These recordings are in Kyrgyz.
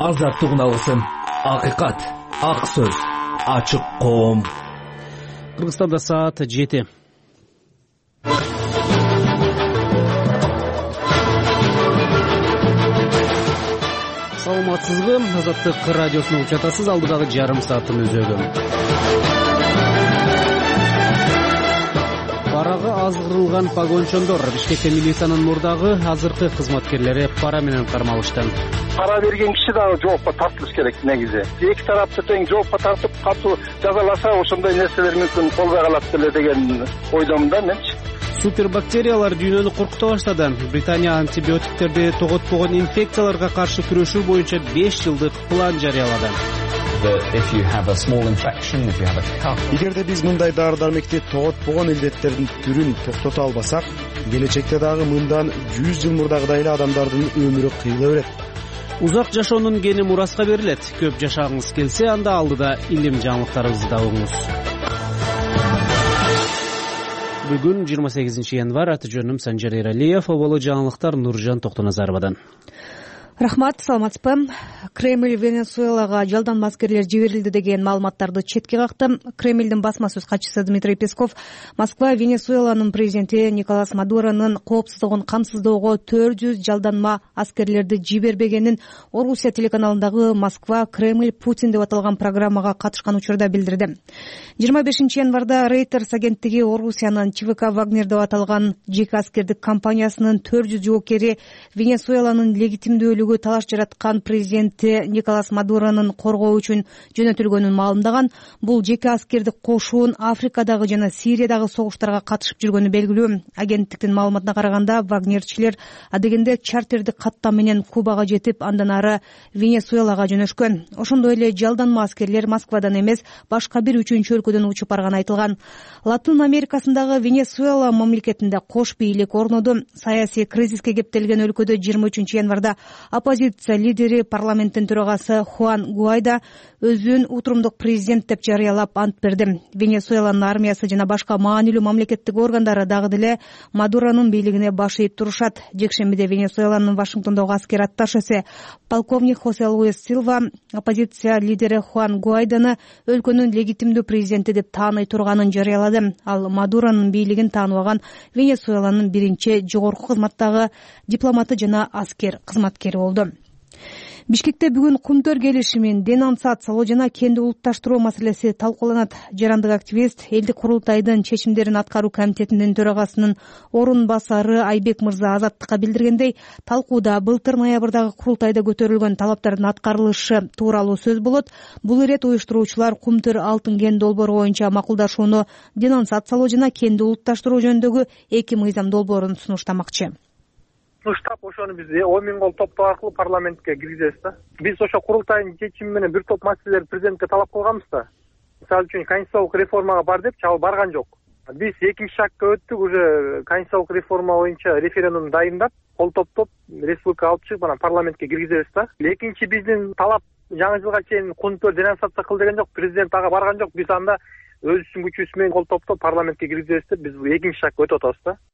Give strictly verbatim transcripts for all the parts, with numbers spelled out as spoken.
азаттык үналысын, акыйкат, ак сөз, ачык коом. Кыргызстанда саат жети. Саламатсызбы? Азаттык радиосун угуп жатасыз. Алдыдагы жарым сааттын өзөгү. Парага азгырылган погончондор Бишкекте милициянын мурдагы азыркы кызматкерлери пара менен кармалышты. Пара берген киши дагы жоопко тартылыш керек негизи. Эки тарапты тең жоопко тартып катуу жазаласа ошондой нерселер мүмкүн болбой калат деле деген ойдомун да менчи. Супербактериялар дүйнөнү коркута баштады. Британия антибиотиктерди тоготпогон инфекцияларга каршы күрөшүү боюнча беш жылдык план жарыялады. Эгерде биз мындай дары-дармекти тоготпогон илдеттердин түрүн токтото албасак, келечекте дагы мындан жүз жыл мурдагыдай эле адамдардын өмүрү кыйыла берет. Узак жашоонун гени мураска берилет. Көп жашагыңыз келсе, анда алдыда илим жаңылыктарыбызды да угуңуз. Бүгүн жыйырма сегизинчи январь, аты жөнүм Санжар Эралиев, оболо жаңылыктар Нуржан Токтоназаровадан. Рахмат, саламатсызбы. Кремль Венесуэлага жалданма аскерлер жиберилди деген маалыматтарды четке какты. Кремльдин басма сөз катчысы Дмитрий Песков Москва Венесуэланын президенти Николас Мадуронун коопсуздугун камсыздоого төрт жүз жалданма аскерлерди жибербегенин Орусия телеканалындагы Москва Кремль Путин деп аталган программага катышкан учурда билдирди. жыйырма бешинчи январда Reuters агенттиги Орусиянын ЧВК Вагнер деп аталган жеке аскердик компаниясынын төрт жүз жоокери Венесуэланын легитимдүүлүгү талаш жараткан президенти Николас Мадуронун коргоо үчүн жөнөтүлгөнүн маалымдаган. Бул жеке аскердик кошуун Африкадагы жана Сириядагы согуштарга катышып жүргөнү белгилүү. Агенттиктин маалыматына караганда, вагнерчилер адегенде чартердик каттам менен Кубага жетип, андан ары Венесуэлага жөнөшкөн. Ошондой эле жалданма аскерлер Москвадан эмес, башка бир үчүнчү өлкөдөн учуп барганы айтылган. Латын Америкасындагы Венесуэла мамлекетинде кош бийлик орноду. Саясий кризиске кептелген өлкөдө жыйырма үчүнчү январда оппозиция лидери, парламенттин төрагасы Хуан Гуайдо өзүн утурумдук президент деп жарыялап ант берди. Венесуэланын армиясы жана башка маанилүү мамлекеттик органдары дагы деле Мадуронун бийлигине баш ийип турушат. Жекшембиде Венесуэланын Вашингтондогу аскер атташысы полковник Хосе Луис Силва оппозиция лидери Хуан Гуайдону өлкөнүн легитимдүү президенти деп тааный турганын жарыялады. Ал Мадуронун бийлигин тааныбаган Венесуэланын биринчи жогорку кызматтагы дипломаты жана аскер кызматкери болду. Бишкекте бүгүн кумтөр келишимин денонсациялоо жана кенди улутташтыруу маселеси талкууланат. Жарандык активист элдик курултайдын чечимдерин аткаруу комитетинин төрагасынын орун басары Айбек мырза Азаттыкка билдиргендей, талкууда былтыр ноябрдагы курултайда көтөрүлгөн талаптардын аткарылышы тууралуу сөз болот. Бул ирет уюштуруучулар кумтөр алтын кен долбоору боюнча макулдашууну денонсациялоо жана кенди улутташтыруу жөнүндөгү эки мыйзам долбоорун сунуштамакчы. Штаб ошону биз он миң кол топтоо аркылуу парламентке киргизебиз да. Биз ошо курултайдын чечими менен бир топ маселелерди президентке талап кылганбыз да. Мисалы үчүн конституциялык реформага бар депчи, ал барган жок. Биз экинчи шагга өттүк, уже конституциялык реформа боюнча референдум дайындап, кол топтоп республика алып чыгып анан парламентке киргизебиз да. Экинчи биздин талап жаңы жылга чейин кунтөр денонсация кыл деген жок, президент ага барган жок. Биз анда өзүбүздүн күчүбүз менен кол топтоп парламентке киргизебиз деп биз экинчи шагга өтүп атабыз да.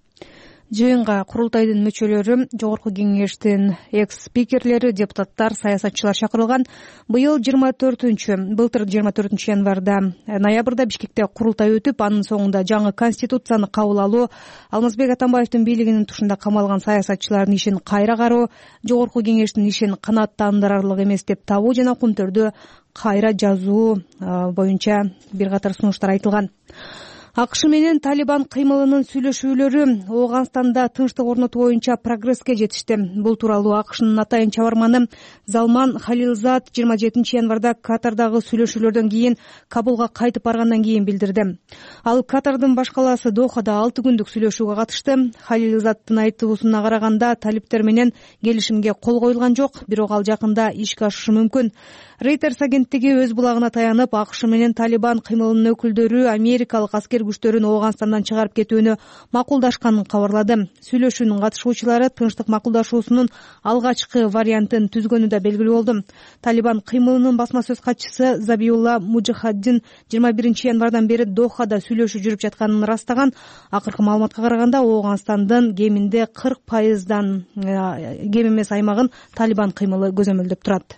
Жыйынга курултайдын мүчөлөрү, жогорку кеңештин экс-спикерлери, депутаттар, саясатчылар чакырылган. Быйыл жыйырма төртүнчү, былтыр жыйырма төртүнчү январда, ноябрда Бишкекте курултай өтүп, анын соңунда жаңы конституцияны кабыл алуу, Алмазбек Атамбаевдин бийлигинин тушунда камалган саясатчылардын ишин кайра кароо, жогорку кеңештин ишин канааттандырарлык эмес деп табуу жана кумтөрдү кайра жазуу боюнча бир катар сунуштар айтылган. АКШ менен Талибан кыймылынын сүйлөшүүлөрү Ооганстанда тынчтык орнотуу боюнча прогресске жетишти. Бул тууралуу АКШнын атайын чабарманы Залман Халилзад жыйырма жетинчи январда Катардагы сүйлөшүүлөрдөн кийин Кабулга кайтып баргандан кийин билдирди. Ал Катардын баш калаасы Дохада алты күндүк сүйлөшүүгө катышты. Халилзаддын айтуусуна караганда, талиптер менен келишимге кол коюлган жок, бирок ал жакында ишке ашышы мүмкүн. Reuters агенттиги өз булагына таянып, АКШ менен Талибан кыймылынын өкүлдөрү америкалык аскер тил күчтөрүн Ооганстандан чыгарып кетүүнү макулдашканын кабарлады. Сүйлөшүүнүн катышуучулары тынчтык макулдашуусунун алгачкы вариантын түзгөнү да белгилүү болду. Талибан кыймылынын басма сөз катчысы Забиулла Муджахаддин жыйырма биринчи январдан бери Дохада сүйлөшүү жүрүп жатканын ырастаган. Акыркы маалыматка караганда Ооганстандын кеминде кырк пайыздан кем эмес аймагын Талибан кыймылы көзөмөлдөп турат.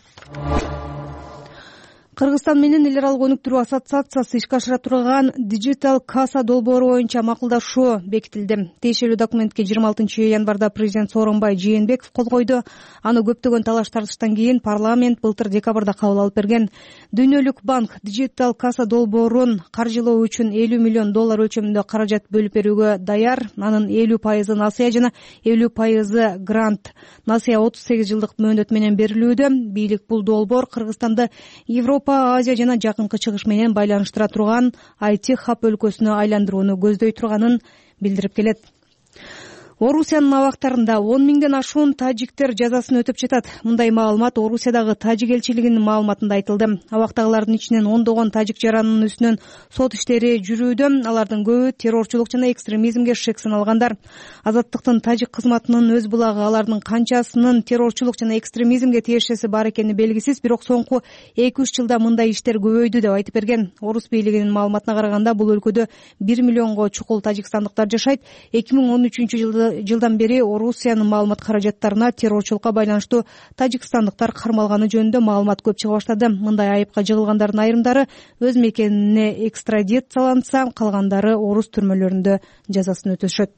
Кыргызстан менен эл аралык өнүктүрүү ассоциациясы ишке ашыра турган Digital Kassa долбоору боюнча макулдашуу бекитилди. Тиешелүү документке жыйырма алтынчы январда президент Сооронбай Жээнбеков кол койду. Аны көптөгөн талаш тартыштан кийин парламент былтыр декабрда кабыл алып берген. Дүйнөлүк банк Digital Kassa долбоорун каржылоо үчүн элүү миллион доллар өлчөмүндө каражат бөлүп берүүгө даяр. Анын элүү пайызы насыя жана элүү пайызы грант. Насыя отуз сегиз жылдык мөөнөт менен берилүүдө. Бийлик бул долбоор Кыргызстанды Европа, Азия жана Жакынкы Чыгыш менен байланыштыра турган ай ти хаб өлкөсүнө айландырууну көздөй турганын билдирип келет. Орусиянын абактарында он миңден ашуун тажиктер жазасын өтөп жатат. Мындай маалымат Орусиядагы тажик элчилигинин маалыматында айтылды. Абактагылардын ичинен ондогон тажик жаранынын үстүнөн сот иштери жүрүүдө. Алардын көбү террорчулук жана экстремизмге шек саналгандар. Азаттыктын тажик кызматынын өз булагы алардын канчасынын террорчулук жана экстремизмге тиешеси бар экени белгисиз, бирок соңку эки үч жылда мындай иштер көбөйдү деп айтып берген. Орус бийлигинин маалыматына караганда бул өлкөдө бир миллионго чукул тажикстандыктар жашайт. эки миң он үчүнчү жылда жылдан бери Орусиянын маалымат каражаттарына террорчулукка байланыштуу тажикстандыктар кармалганы жөнүндө маалымат көп чыга баштады. Мындай айыпка жыгылгандардын айрымдары өз мекенине экстрадицияланса, калгандары орус түрмөлөрүндө жазасын өтөшөт.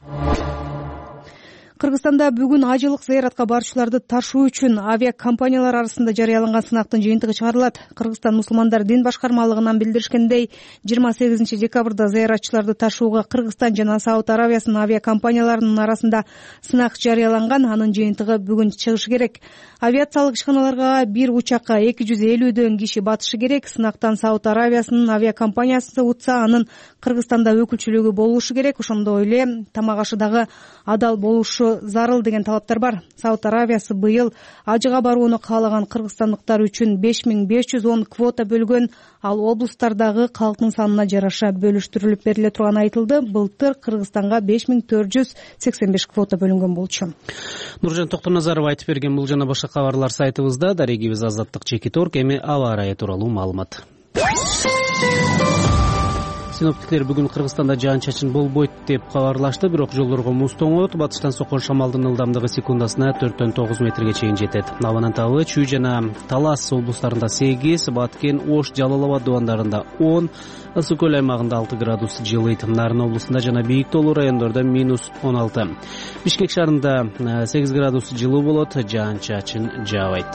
Кыргызстанда бүгүн ажылык зыяратка баруучуларды ташуу үчүн авиакомпаниялар арасында жарыяланган сынактын жыйынтыгы чыгарылат. Кыргызстан мусулмандар дин башкармалыгынан билдиришкендей, жыйырма сегизинчи декабрда зыяратчыларды ташууга Кыргызстан жана Сауд Аравиясынын авиакомпанияларынын арасында сынак жарыяланган. Анын жыйынтыгы бүгүн чыгышы керек. Авиациялык ишканаларга бир учакка эки жүз элүүдөн киши батышы керек. Сынактан Сауд Аравиясынын авиакомпаниясы утса, анын Кыргызстанда өкүлчүлүгү болушу керек. Ошондой эле тамак ашы дагы адал болушу зарыл деген талаптар бар. Сауд Аравиясы быйыл ажыга барууну каалаган кыргызстандыктар үчүн беш миң беш жүз он квота бөлгөн. Ал облустардагы калктын санына жараша бөлүштүрүлүп бериле турганы айтылды. Былтыр Кыргызстанга беш миң төрт жүз сексен беш квота бөлүнгөн болчу. Нуржан Токтоназаров айтып берген бул жана башка кабарлар сайтыбызда. Дарегибиз Азаттык Чекит орг. Эми аба ырайы тууралуу маалымат. Синоптиктер бүгүн Кыргызстанда жаан-чачын болбойт деп кабарлашты, бирок жолдорго муз тоңот. Батыштан соккон шамалдын ылдамдыгы секундасына төрттөн тогуз метрге чейин жетет. Абанын табы Чүй жана Талас облустарында сегиз, Баткен, Ош, Жалал Абад дубандарында он, Ысык көл аймагында алты градус жылыйт. Нарын облусунда жана Бийик Тоолуу райондордо минус он алты. Бишкек шаарында сегиз градус жылуу болот, жаан-чачын жаабайт.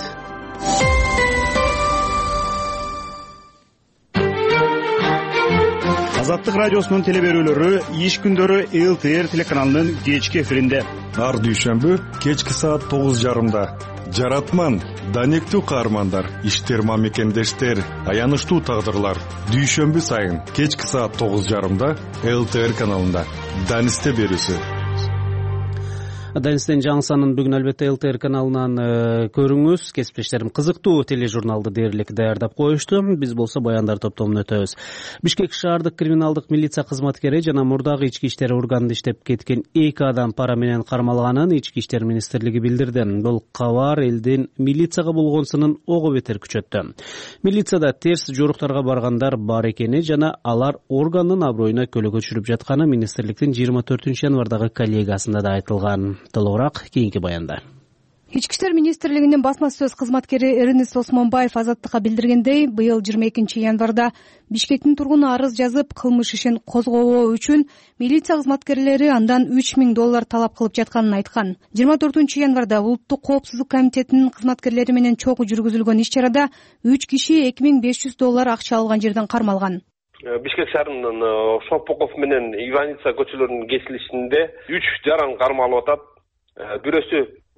Азаттык радиосунун телеберүүлөрү иш күндөрү эл ти эр телеканалынын кечки эфиринде. Ар дүйшөмбү кечки саат тогуз жарымда. Жаратман, данектүү каармандар, иштерма мекендештер, аянычтуу тагдырлар. Дүйшөмбү сайын кечки саат тогуз жарымда эл ти эр каналында. Данисте берүүсү. Данистен жаңсанын бүгүн албетте эл ти эр каналынан көрүңүз. Кесиптештерим кызыктуу тележурналды дээрлик даярдап коюшту. Биз болсо баяндар топтомун өтөбүз. Бишкек шаардык криминалдык милиция кызматкери жана мурдагы ички иштер органында иштеп кеткен эки адам пара менен кармалганын ички иштер министрлиги билдирди. Бул кабар элдин милицияга болгонсунун ого бетер күчөттү. Милицияда терс жоруктарга баргандар бар экени жана алар органдын аброюна көлөгө түшүрүп жатканы министрликтин жыйырма төртүнчү январдагы коллегиясында да айтылган. Толугураак кийинки баянда. Ички иштер министрлигинин басма сөз кызматкери Эрнест Осмонбаев Азаттыкка билдиргендей, быйыл жыйырма экинчи январда Бишкектин тургуну арыз жазып, кылмыш ишин козгоо үчүн милиция кызматкерлери андан үч миң доллар талап кылып жатканын айткан. жыйырма төртүнчү январда Улуттук коопсуздук комитетинин кызматкерлери менен чогуу жүргүзүлгөн иш чарада үч киши эки миң беш жүз доллар акча алган жерден кармалган. Бишкек шаарынын Шопоков менен Иваница көчөлөрүнүн кесилишинде үч жаран кармалып атат. Бирөөсү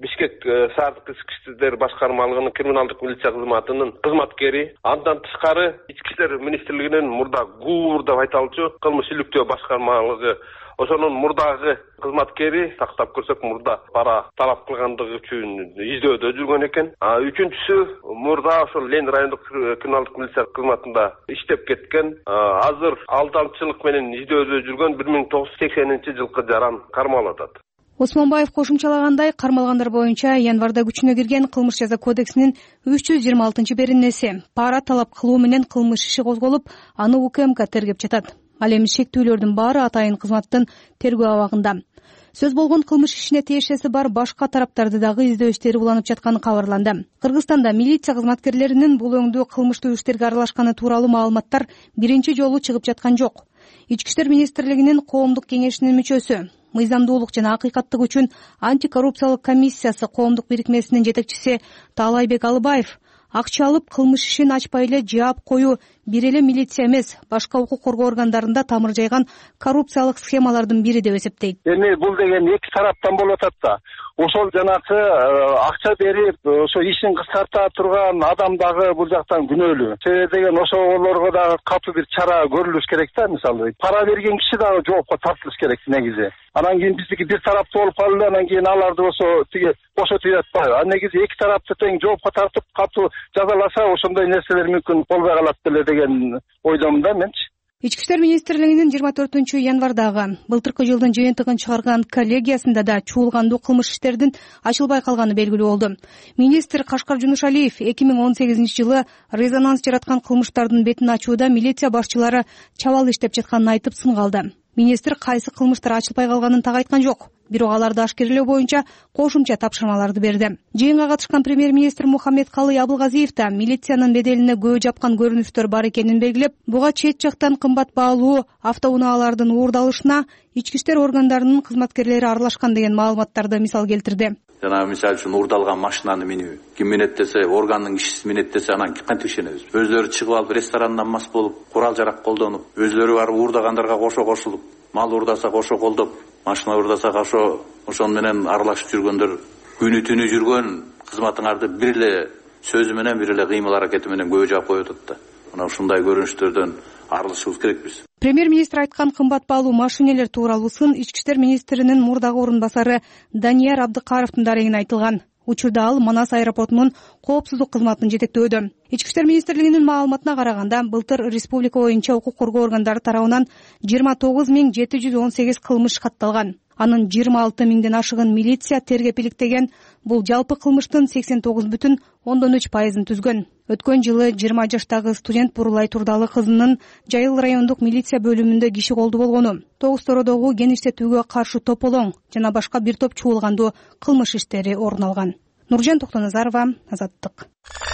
Бишкек шаардык ички иштер башкармалыгынын криминалдык милиция кызматынын кызматкери. Андан тышкары ички иштер министрлигинин мурда ГУР деп айталчу кылмыш иликтөө башкармалыгы ошонун мурдагы кызматкери тактап көрсөк мурда пара талап кылгандыгы үчүн издөөдө жүргөн экен. Үчүнчүсү мурда ошол Лен райондук криминалдык милиция кызматында иштеп кеткен, азыр алдамчылык менен издөөдө жүргөн бир миң тогуз жүз сексенинчи жылкы жаран кармалып атат. Осмонбаев кошумчалагандай, кармалгандар боюнча январда күчүнө кирген кылмыш жаза кодексинин үч жүз жыйырма алтынчы беренеси пара талап кылуу менен кылмыш иши козголуп, аны УКМК тергеп жатат. Ал эми шектүүлөрдүн баары атайын кызматтын тергөө абагында. Сөз болгон кылмыш ишине тиешеси бар башка тараптарды дагы издөө иштери уланып жатканы кабарланды. Кыргызстанда милиция кызматкерлеринин бул өңдүү кылмыштуу иштерге аралашканы тууралуу маалыматтар биринчи жолу чыгып жаткан жок. Ички иштер министрлигинин коомдук кеңешинин мүчөсү, мыйзамдуулук жана акыйкаттык үчүн антикоррупциялык комиссиясы коомдук бирикмесинин жетекчиси Таалайбек Алыбаев акча алып кылмыш ишин ачпай эле жаап коюу бир эле милиция эмес, башка укук коргоо органдарында тамыр жайган коррупциялык схемалардын бири деп эсептейт. Эми бул деген эки тараптан болуп атат да. Ошол жанакы акча берип, ошо ишин кыскарта турган адам дагы бул жактан күнөөлүү. Себеби деген ошолорго дагы катуу бир чара көрүлүш керек да, мисалы. Пара берген киши дагы жоопко тартылыш керек негизи. Анан кийин биздики бир тараптуу болуп калды, анан кийин аларды ошо тиги бошотуп жатпайбы? А негизи эки тарапты тең жоопко тартып катуу жазаласа, ошондой нерселер мүмкүн болбой калат беле деген ойдомун да менчи. Ички иштер министрлигинин жыйырма төртүнчү январдагы былтыркы жылдын жыйынтыгын чыгарган коллегиясында да чуулгандуу кылмыш иштердин ачылбай калганы белгилүү болду. Министр Кашкар Жунушалиев эки миң он сегизинчи жылы резонанс жараткан кылмыштардын бетин ачууда милиция башчылары чабал иштеп жатканын айтып сынга алды. Министр кайсы кылмыштар ачылбай калганын так айткан жок. Бирок аларды ашкерелөө боюнча кошумча тапшырмаларды берди. Жыйынга катышкан премьер-министр Мухаммедкалый Абылгазиев да милициянын беделине көө жапкан көрүнүштөр бар экенин белгилеп, буга чет жактан кымбат баалуу автоунаалардын уурдалышына ички иштер органдарынын кызматкерлери аралашкан деген маалыматтарды мисал келтирди. Жана мисалы үчүн уурдалган машинаны минүү, ким минет десе, органдын кишиси минет десе, анан кантип ишенебиз? Өзлөрү чыгып алып ресторандан мас болуп, курал жарак колдонуп, өзлөрү барып уурдагандарга кошо кошулуп, мал уурдаса кошо колдоп, машина уурдаса кошо ошон менен аралашып жүргөндөр, күнү түнү жүргөн кызматыңарды бир эле сөзү менен, бир эле кыймыл аракети менен көө жаап коюп атат да. Мына ушундай көрүнүштөрдөн арылышыбыз керекпиз. Премьер-министр айткан кымбат баалуу машинелер тууралуусын ички иштер министринин мурдагы орун басары Данияр Абдыкаровдун дарегине айтылган. Учурда ал Манас аэропортунун коопсуздук кызматын жетектөөдө. Ички иштер министрлигинин маалыматына караганда, былтыр республика боюнча укук коргоо органдары тарабынан жыйырма тогуз миң жети жүз он сегиз кылмыш катталган. Анын жыйырма алты миңден ашыгын милиция тергеп иликтеген. Бул жалпы кылмыштын сексен тогуз бүтүн ондон үч пайызын түзгөн. Өткөн жылы жыйырма жаштагы студент Бурулай Турдалы кызынын Жайыл райондук милиция бөлүмүндө киши колду болгону, Тогуз Тородогу кен иштетүүгө каршы тополоң жана башка бир топ чуулгандуу кылмыш иштери орун алган. Нуржан Токтоназарова, Азаттык.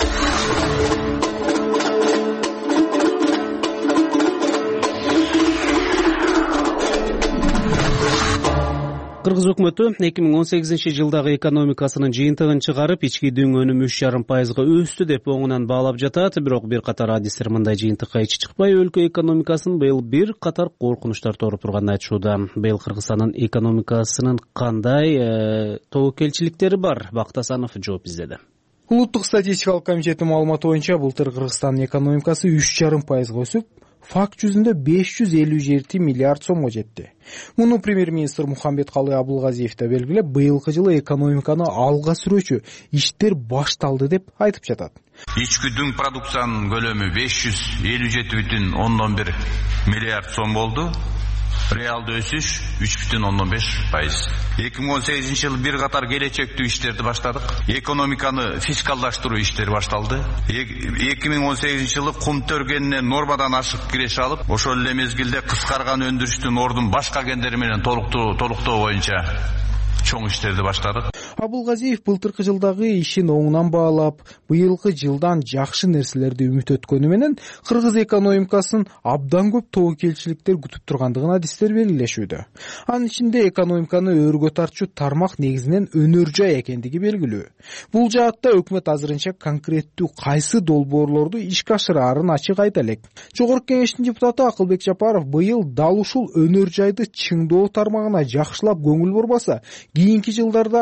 Кыргыз өкмөтү эки миң он сегизинчи жылдагы экономикасынын жыйынтыгын чыгарып, ички идүүнүн өнүмү үч жарым пайызга өстү деп оңунан баалап жатат. Бирок бир катар адистер мындай жыйынтыкка ичи чыкпай, өлкө экономикасын быйыл бир катар коркунучтар тооруп турганын айтышууда. Быйыл Кыргызстандын экономикасынын кандай тобокелчиликтери бар? Бактасанов жооп издеди. Улуттук статистикалык комитеттин маалыматы боюнча былтыр Кыргызстандын экономикасы үч жарым пайызга өсүп, факт жүзүндө беш жүз элүү жети миллиард сомго жетти. Муну премьер-министр Мухаммедкалый Абылгазиев да белгилеп, быйылкы жылы экономиканы алга сүрүүчү иштер башталды деп айтып жатат. Ички дүң продукциянын көлөмү беш жүз элүү жети бүтүн ондон бир миллиард сом болду. Реалдуу өсүш үч бүтүн ондон беш пайыз. эки миң он сегизинчи жылы бир катар келечектүү иштерди баштадык. Экономиканы фискалдаштыруу иштери башталды. эки миң он сегизинчи жылы кум төргенинен нормадан ашык киреше алып, ошол эле мезгилде кыскарган өндүрүштүн ордун башка кендери менен толуктоо толуктоо боюнча чоң иштерди баштадык. Абылгазиев былтыркы жылдагы ишин оңунан баалап, быйылкы жылдан жакшы нерселерди үмүт өткөнү менен кыргыз экономикасын абдан көп тобокелчиликтер күтүп тургандыгын адистер белгилешүүдө. Анын ичинде экономиканы өргө тартчу тармак негизинен өнөр жай экендиги белгилүү. Бул жаатта өкмөт азырынча конкреттүү кайсы долбоорлорду ишке ашыраарын ачык айта элек. Жогорку кеңештин депутаты Акылбек Жапаров быйыл дал ушул өнөр жайды чыңдоо тармагына жакшылап көңүл бурбаса, кийинки жылдарда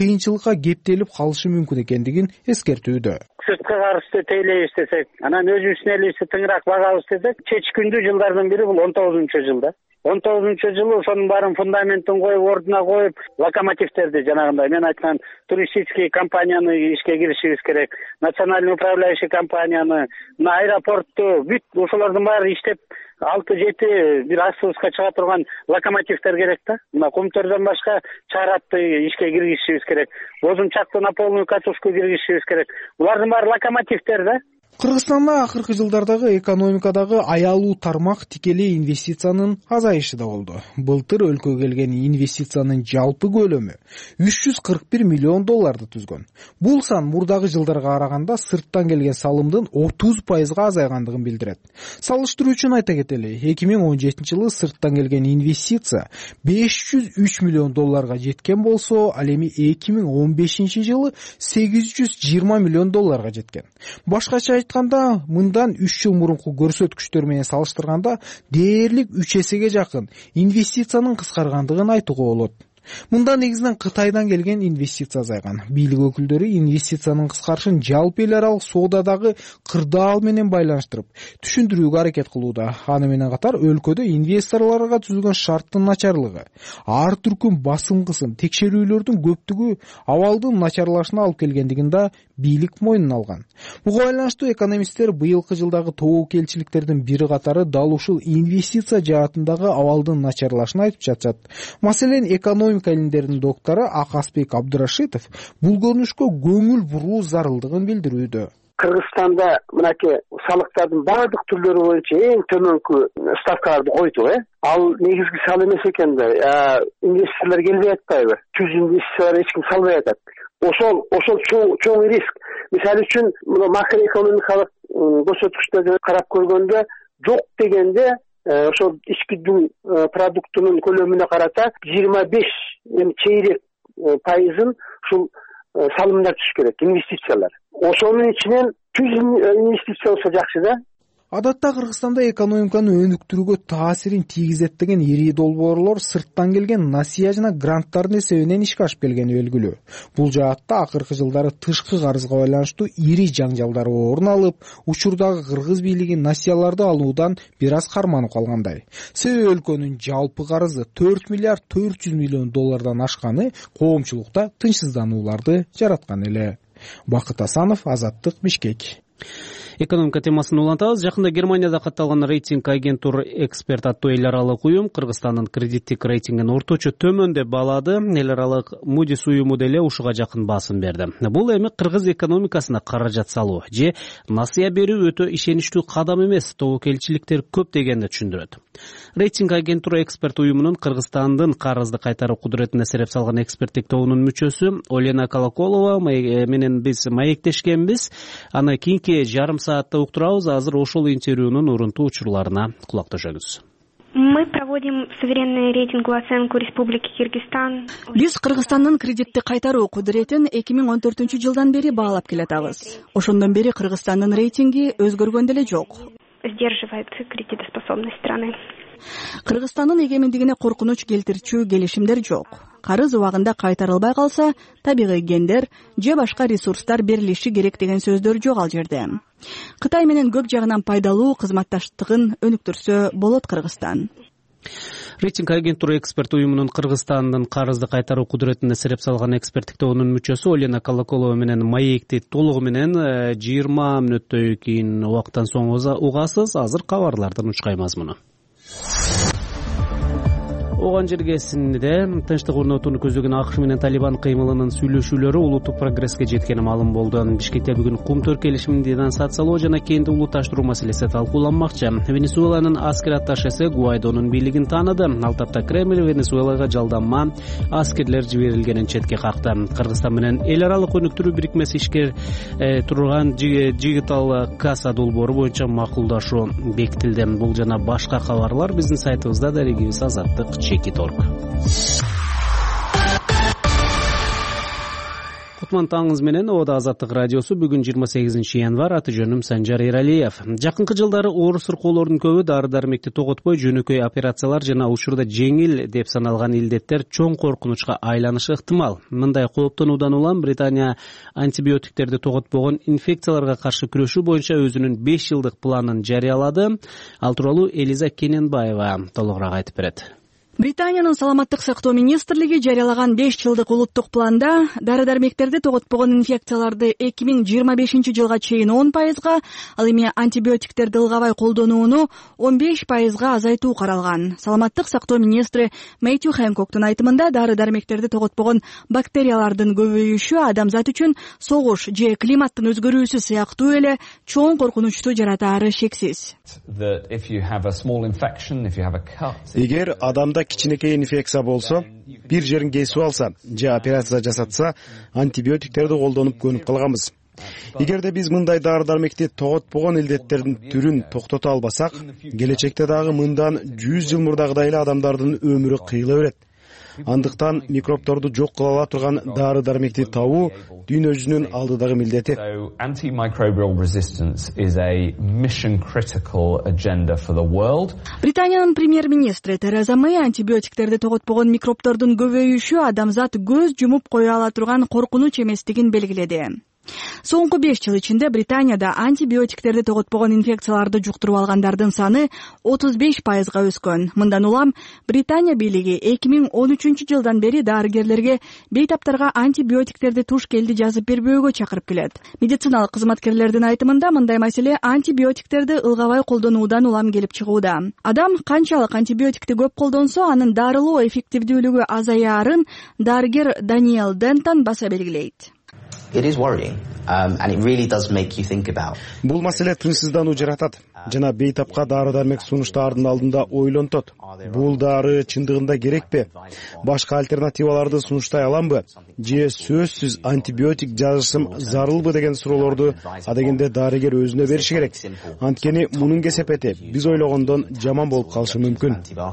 кыйынчылыкка кептелип калышы мүмкүн экендигин эскертүүдө. Сырткы карызды тейлейбиз десек, анан өзүбүздүн элибизди тыңыраак багабыз десек, чечкиндүү жылдардын бири бул он тогузунчу жылда. он тогузунчу жылы ошонун баарын фундаментин коюп, ордуна коюп, локомотивтерди жанагындай мен айткан туристический компанияны ишке киришибиз керек, национальный управляющий компанияны, аэропортту, бүт ошолордун баары иштеп алты жети бир асыбызга чыга турган локомотивтер керек да. Мына Кумтөрдөн башка Чааратты ишке киргизишибиз керек. Бозумчакты на полную катушку киргизишибиз керек. Булардын баары локомотивтер да. Кыргызстанда акыркы жылдардагы экономикадагы аялуу тармак тикелей инвестициянын азайышы да болду. Былтыр өлкөгө келген инвестициянын жалпы көлөмү үч жүз кырк бир миллион долларды түзгөн. Бул сан мурдагы жылдарга караганда сырттан келген салымдын отуз пайызга азайгандыгын билдирет. Салыштыруу үчүн айта кетели, эки миң он жетинчи жылы сырттан келген инвестиция беш жүз үч миллион долларга жеткен болсо, ал эми эки миң он бешинчи жылы сегиз жүз жыйырма миллион долларга жеткен. Башкача айтканда, мындан үч жыл мурунку көрсөткүчтөр менен салыштырганда дээрлик үч эсеге жакын инвестициянын кыскаргандыгын айтууга болот. Мында негизинен Кытайдан келген инвестиция азайган. Бийлик өкүлдөрү инвестициянын кыскарышын жалпы эл аралык соодадагы кырдаал менен байланыштырып, түшүндүрүүгө аракет кылууда. Аны менен катар өлкөдө инвесторлорго түзүлгөн шарттын начарлыгы, ар түркүм басым кысым, текшерүүлөрдүн көптүгү абалдын начарлашына алып келгендигин да бийлик мойнуна алган. Буга байланыштуу экономисттер быйылкы жылдагы тобокелчиликтердин бири катары дал ушул инвестиция жаатындагы абалдын начарлашын айтып жатышат. Маселен, экономика илимдеринин доктору Акасбек Абдырашитов бул көрүнүшкө көңүл буруу зарылдыгын билдирүүдө. Кыргызстанда мынакей салыктардын баардык түрлөрү боюнча эң төмөнкү ставкаларды койду, э? Ал негизги сал эмес экен да. Инвесторлор келбей атпайбы? Түз инвестициялар эч ким салбай атат. Ошол ошол чоң риск. Мисалы үчүн, мына макроэкономикалык көрсөткүчтөрдү карап көргөндө жок дегенде ошол ички продуктунун көлөмүнө карата жыйырма беш чейрек пайызын ушул салымдар түшүш керек, инвестициялар. Ошонун ичинен түз инвестиция болсо жакшы да. Адатта Кыргызстанда экономиканы өнүктүрүүгө таасирин тийгизет деген ири долбоорлор сырттан келген насыя жана гранттардын эсебинен ишке ашып келгени белгилүү. Бул жаатта акыркы жылдары тышкы карызга байланыштуу ири жаңжалдар орун алып, учурдагы кыргыз бийлиги насыяларды алуудан бир аз карманып калгандай. Себеби өлкөнүн жалпы карызы төрт миллиард төрт жүз миллион доллардан ашканы коомчулукта тынчсызданууларды жараткан эле. Бакыт Асанов, Азаттык, Бишкек. Экономика темасын улантабыз. Жакында Германияда катталган рейтинг агентур эксперт аттуу эл аралык уюм Кыргызстандын кредиттик рейтингин орточо төмөн деп баалады. Эл аралык Moody's уюму деле ушуга жакын басым берди. Бул эми кыргыз экономикасына каражат салуу же насыя берүү өтө ишеничтүү кадам эмес, тобокелчиликтер көп дегенди түшүндүрөт. Рейтинг агентур эксперт уюмунун Кыргызстандын карызды кайтаруу кудуретине сереп салган эксперттик тобунун мүчөсү Олена Колоколова менен биз маектешкенбиз. Аны кийинки жарым саатта уктурабыз. Азыр ошол интервьюнун урунтуу учурларына кулак төшөгүз. Мы проводим суверенный рейтинговую оценку Республики Кыргызстан. Биз Кыргызстандын кредитти кайтаруу кудуретин эки миң он төртүнчү жылдан бери баалап келатабыз. Ошондон бери Кыргызстандын рейтинги өзгөргөн деле жок. Сдерживает кредитоспособность страны. Кыргызстандын эгемендигине коркунуч келтирчү келишимдер жок. Карыз убагында кайтарылбай калса, табигый гендер же башка ресурстар берилиши керек деген сөздөр жок ал жерде. Кытай менен көп жагынан пайдалуу кызматташтыгын өнүктүрсө болот Кыргызстан. Рейтинг агентура эксперт уюмунун Кыргызстандын карызды кайтаруу кудуретине сереп салган эксперттик тобунун мүчөсү Олена Колоколова менен маекти толугу менен жыйырма мүнөттөн кийин убакыттан соң угасыз. Азыр кабарлардын учкай мазмуну. Оган жергесинде тынчтык орнотууну көздөгөн АКШ менен Талибан кыймылынын сүйлөшүүлөрү улуттук прогресске жеткени маалым болду. Бишкекте бүгүн Кумтөр келишимин денонсациялоо жана кэнди улутташтыруу маселеси талкууланмакчы. Венесуэланын аскер атташеси Гуайдонун бийлигин тааныды. Ал тапта Кремль Венесуэлага жалданма аскерлер жиберилгенин четке какты. Кыргызстан менен эл аралык өнүктүрүү бирикмеси ишке турган Digital Casa долбоору боюнча макулдашуу бекитилди. Бул жана башка кабарлар биздин сайтыбызда дарегибиз Азаттык. кутман таңыңыз менен. Ода Азаттык радиосу. Бүгүн жыйырма сегизинчи январь. Аты жөнүм Санжар Эралиев. Жакынкы жылдары оору сыркоолордун көбү дары-дармекти тоготпой жөнөкөй операциялар жана учурда жеңил деп саналган илдеттер чоң коркунучка айланышы ыктымал. Мындай кооптонуудан улам Британия антибиотиктерди тоготпогон инфекцияларга каршы күрөшүү боюнча өзүнүн беш жылдык планын жарыялады. Ал тууралуу Элиза Кененбаева толугураак айтып берет. Британиянын саламаттык сактоо министрлиги жарыялаган беш жылдык улуттук планда дары-дармектерди тоготпогон инфекцияларды эки миң жыйырма бешинчи жылга чейин он пайызга, ал эми антибиотиктерди ылгабай колдонууну он беш пайызга азайтуу каралган. Саламаттык сактоо министри Мэтью Хэнкоктун айтымында дары-дармектерди тоготпогон бактериялардын көбөйүшү адамзат үчүн согуш же климаттын өзгөрүүсү сыяктуу эле чоң коркунучту жаратаары шексиз. Эгер адамда кичинекей инфекция болсо, бир жерин кесип алса же операция жасатса, антибиотиктерди колдонуп көнүп калганбыз. Эгерде биз мындай дары-дармекти тоготпогон илдеттердин түрүн токтото албасак, келечекте дагы мындан жүз жыл мурдагыдай эле адамдардын өмүрү кыйыла берет. Андыктан микробторду жок кыла ала турган дары-дармекти табуу дүйнө жүзүнүн алдыдагы милдети. Британиянын премьер-министри Тереза Мэй антибиотиктерди тоготпогон микробтордун көбөйүшү адамзат көз жумуп кое ала турган коркунуч эместигин белгиледи. Соңку беш жыл ичинде Британияда антибиотиктерди тоготпогон инфекцияларды жуктуруп алгандардын саны отуз беш пайызга өскөн. Мындан улам Британия бийлиги эки миң он үчүнчү жылдан бери дарыгерлерге бейтаптарга антибиотиктерди туш келди жазып бербөөгө чакырып келет. Медициналык кызматкерлердин айтымында мындай маселе антибиотиктерди ылгабай колдонуудан улам келип чыгууда. Адам канчалык антибиотикти көп колдонсо, анын дарылоо эффективдүүлүгү азаярын дарыгер Даниэл Дентон баса белгилейт. Бул маселе тынчсыздануу жаратат жана бейтапка дары-дармек сунуштардын алдында ойлонтот. Бул дары чындыгында керекпи? Башка альтернативаларды сунуштай аламбы? Же сөзсүз антибиотик жазышым зарылбы деген суроолорду адегенде дарыгер өзүнө бериши керек. Анткени мунун кесепети биз ойлогондон жаман болуп калышы мүмкүн.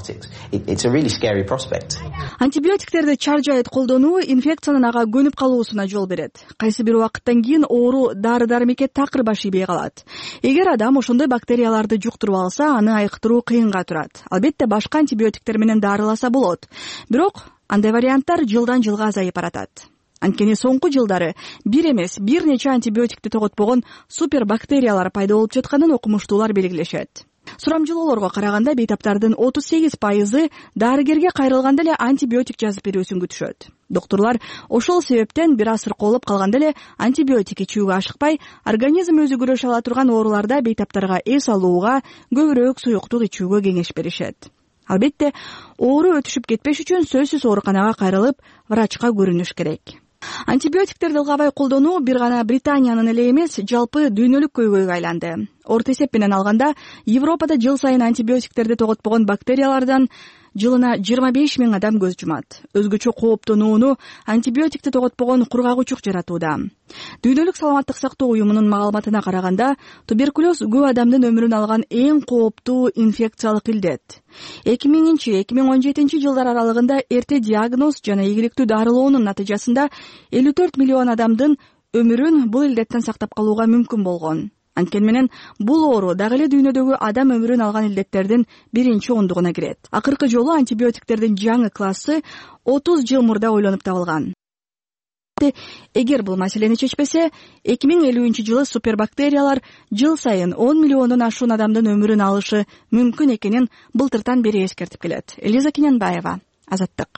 Антибиотиктерди чаржайыт колдонуу инфекциянын ага көнүп калуусуна жол берет. Кайсы бир убакыттан кийин оору дары-дармекке такыр баш ийбей калат. Эгер адам ошондой бактерияларды жуктуруп алса, аны айыктыруу кыйынга турат. Албетте башка антибиотиктер менен дарыласа болот. Бирок андай варианттар жылдан жылга азайып баратат. Анткени соңку жылдары бир эмес, бир нече антибиотикти тоготпогон супербактериялар пайда болуп жатканын окумуштуулар белгилешет. Сурамжылоолорго караганда бейтаптардын отуз сегиз пайызы дарыгерге кайрылганда эле антибиотик жазып берүүсүн күтүшөт. Доктурлар ошол себептен бир аз сыркоолоп калганда эле антибиотик ичүүгө ашыкпай, организм өзү күрөшө ала турган ооруларда бейтаптарга эс алууга, көбүрөөк суюктук ичүүгө кеңеш беришет. Албетте, оору өтүшүп кетпеш үчүн сөзсүз ооруканага кайрылып, врачка көрүнүш керек. Антибиотиктерди ылгабай колдонуу бир гана Британиянын эле эмес, жалпы дүйнөлүк көйгөйгө айланды. Орто эсеп менен алганда, Европада жыл сайын антибиотиктерди тоготпогон бактериялардан жылына жыйырма беш миң адам көз жумат. Өзгөчө кооптонууну антибиотикти тоготпогон кургагучук жаратууда. Дүйнөлүк саламаттык сактоо уюмунун маалыматына караганда, туберкулез көп адамдын өмүрүн алган эң кооптуу инфекциялык илдет. эки миңинчи эки миң он жетинчи жылдар аралыгында эрте диагноз жана ийгиликтүү дарылоонун натыйжасында элүү төрт миллион адамдын өмүрүн бул илдеттен сактап калууга мүмкүн болгон. Анткени менен бул оору дагы эле дүйнөдөгү адам өмүрүн алган илдеттердин биринчи ондугуна кирет. Акыркы жолу антибиотиктердин жаңы классы отуз жыл мурда ойлонуп табылган. Эгер бул маселени чечпесе, эки миң элүүнчү жылы супербактериялар жыл сайын он миллиондон ашуун адамдын өмүрүн алышы мүмкүн экенин былтыртан бери эскертип келет. Элиза Кененбаева, Азаттык.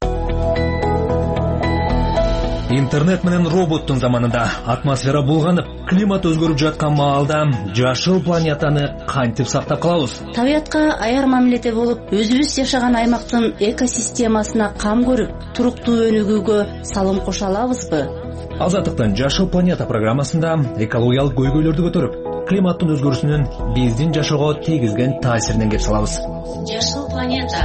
Интернет менен роботтун заманында атмосфера булганып, климат өзгөрүп жаткан маалда жашыл планетаны кантип сактап калабыз? Табиятка аяр мамиледе болуп, өзүбүз жашаган аймактын экосистемасына кам көрүп, туруктуу өнүгүүгө салым кошо алабызбы? Азаттыктын Жашыл планета программасында экологиялык көйгөйлөрдү көтөрүп, климаттын өзгөрүүсүнүн биздин жашоого тийгизген таасиринен кеп салабыз. Жашыл планета.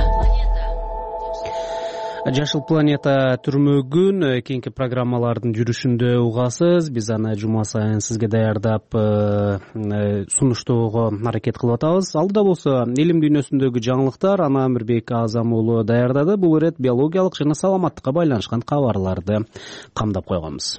Жашыл планета түрмөгүн кийинки программалардын жүрүшүндө угасыз. Биз аны жума сайын сизге даярдап сунуштоого аракет кылып атабыз. Алдыда болсо илим дүйнөсүндөгү жаңылыктар Ана Амирбек Азам уулу даярдады. Бул ирет биологиялык жана саламаттыкка байланышкан кабарларды камдап койгонбуз.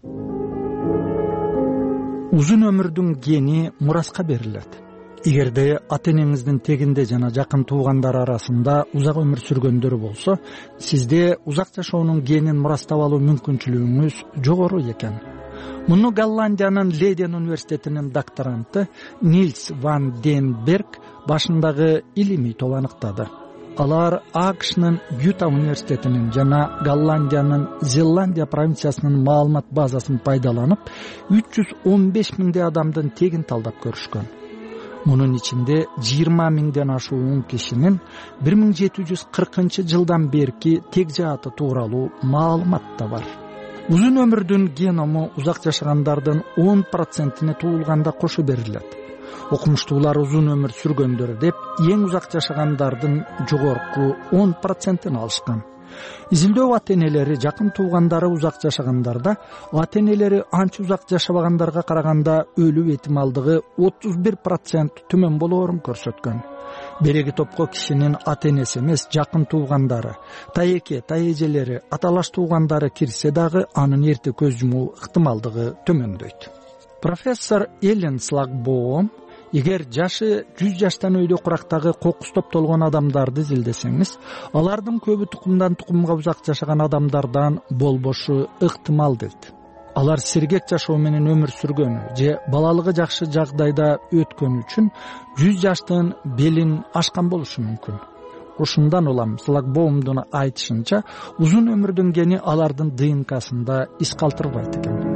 узун өмүрдүн гени мураска берилет. Эгерде ата энеңиздин тегинде жана жакын туугандар арасында узак өмүр сүргөндөр болсо, сизде узак жашоонун генин мурастап алуу мүмкүнчүлүгүңүз жогору экен. Муну Голландиянын Лейден университетинин докторанты Нильс ван ден Берг башындагы илимий топ аныктады. Алар АКШнын Юта университетинин жана Голландиянын Зеландия провинциясынын маалымат базасын пайдаланып, үч жүз он беш миңдей адамдын тегин талдап көрүшкөн. Мунун ичинде жыйырма миңден ашуун кишинин бир миң жети жүз кыркынчы жылдан берки тег жааты тууралуу маалымат да бар. Узун өмүрдүн геному узак жашагандардын он процентине туулганда кошо берилет. Окумуштуулар узун өмүр сүргөндөр деп эң узак жашагандардын жогорку он процентин алышкан. Изилдөө ата энелери жакын туугандары узак жашагандарда, ата энелери анча узак жашабагандарга караганда өлүү этималдыгы отуз бир процент төмөн болоорун көрсөткөн. Береги топко кишинин ата энеси эмес, жакын туугандары, таеке, таежелери, аталаш туугандары кирсе дагы анын эрте көз жумуу ыктымалдыгы төмөндөйт. Профессор Эллен Слагбоом, эгер жашы жүз жаштан өйдө курактагы кокус топтолгон адамдарды изилдесеңиз, алардын көбү тукумдан тукумга узак жашаган адамдардан болбошу ыктымал дейт. Алар сергек жашоо менен өмүр сүргөнү же балалыгы жакшы жагдайда өткөнү үчүн жүз жаштын белин ашкан болушу мүмкүн. Ушундан улам Слагбоомдун айтышынча, узун өмүрдүн гени алардын ДНКсында из калтырбайт экен.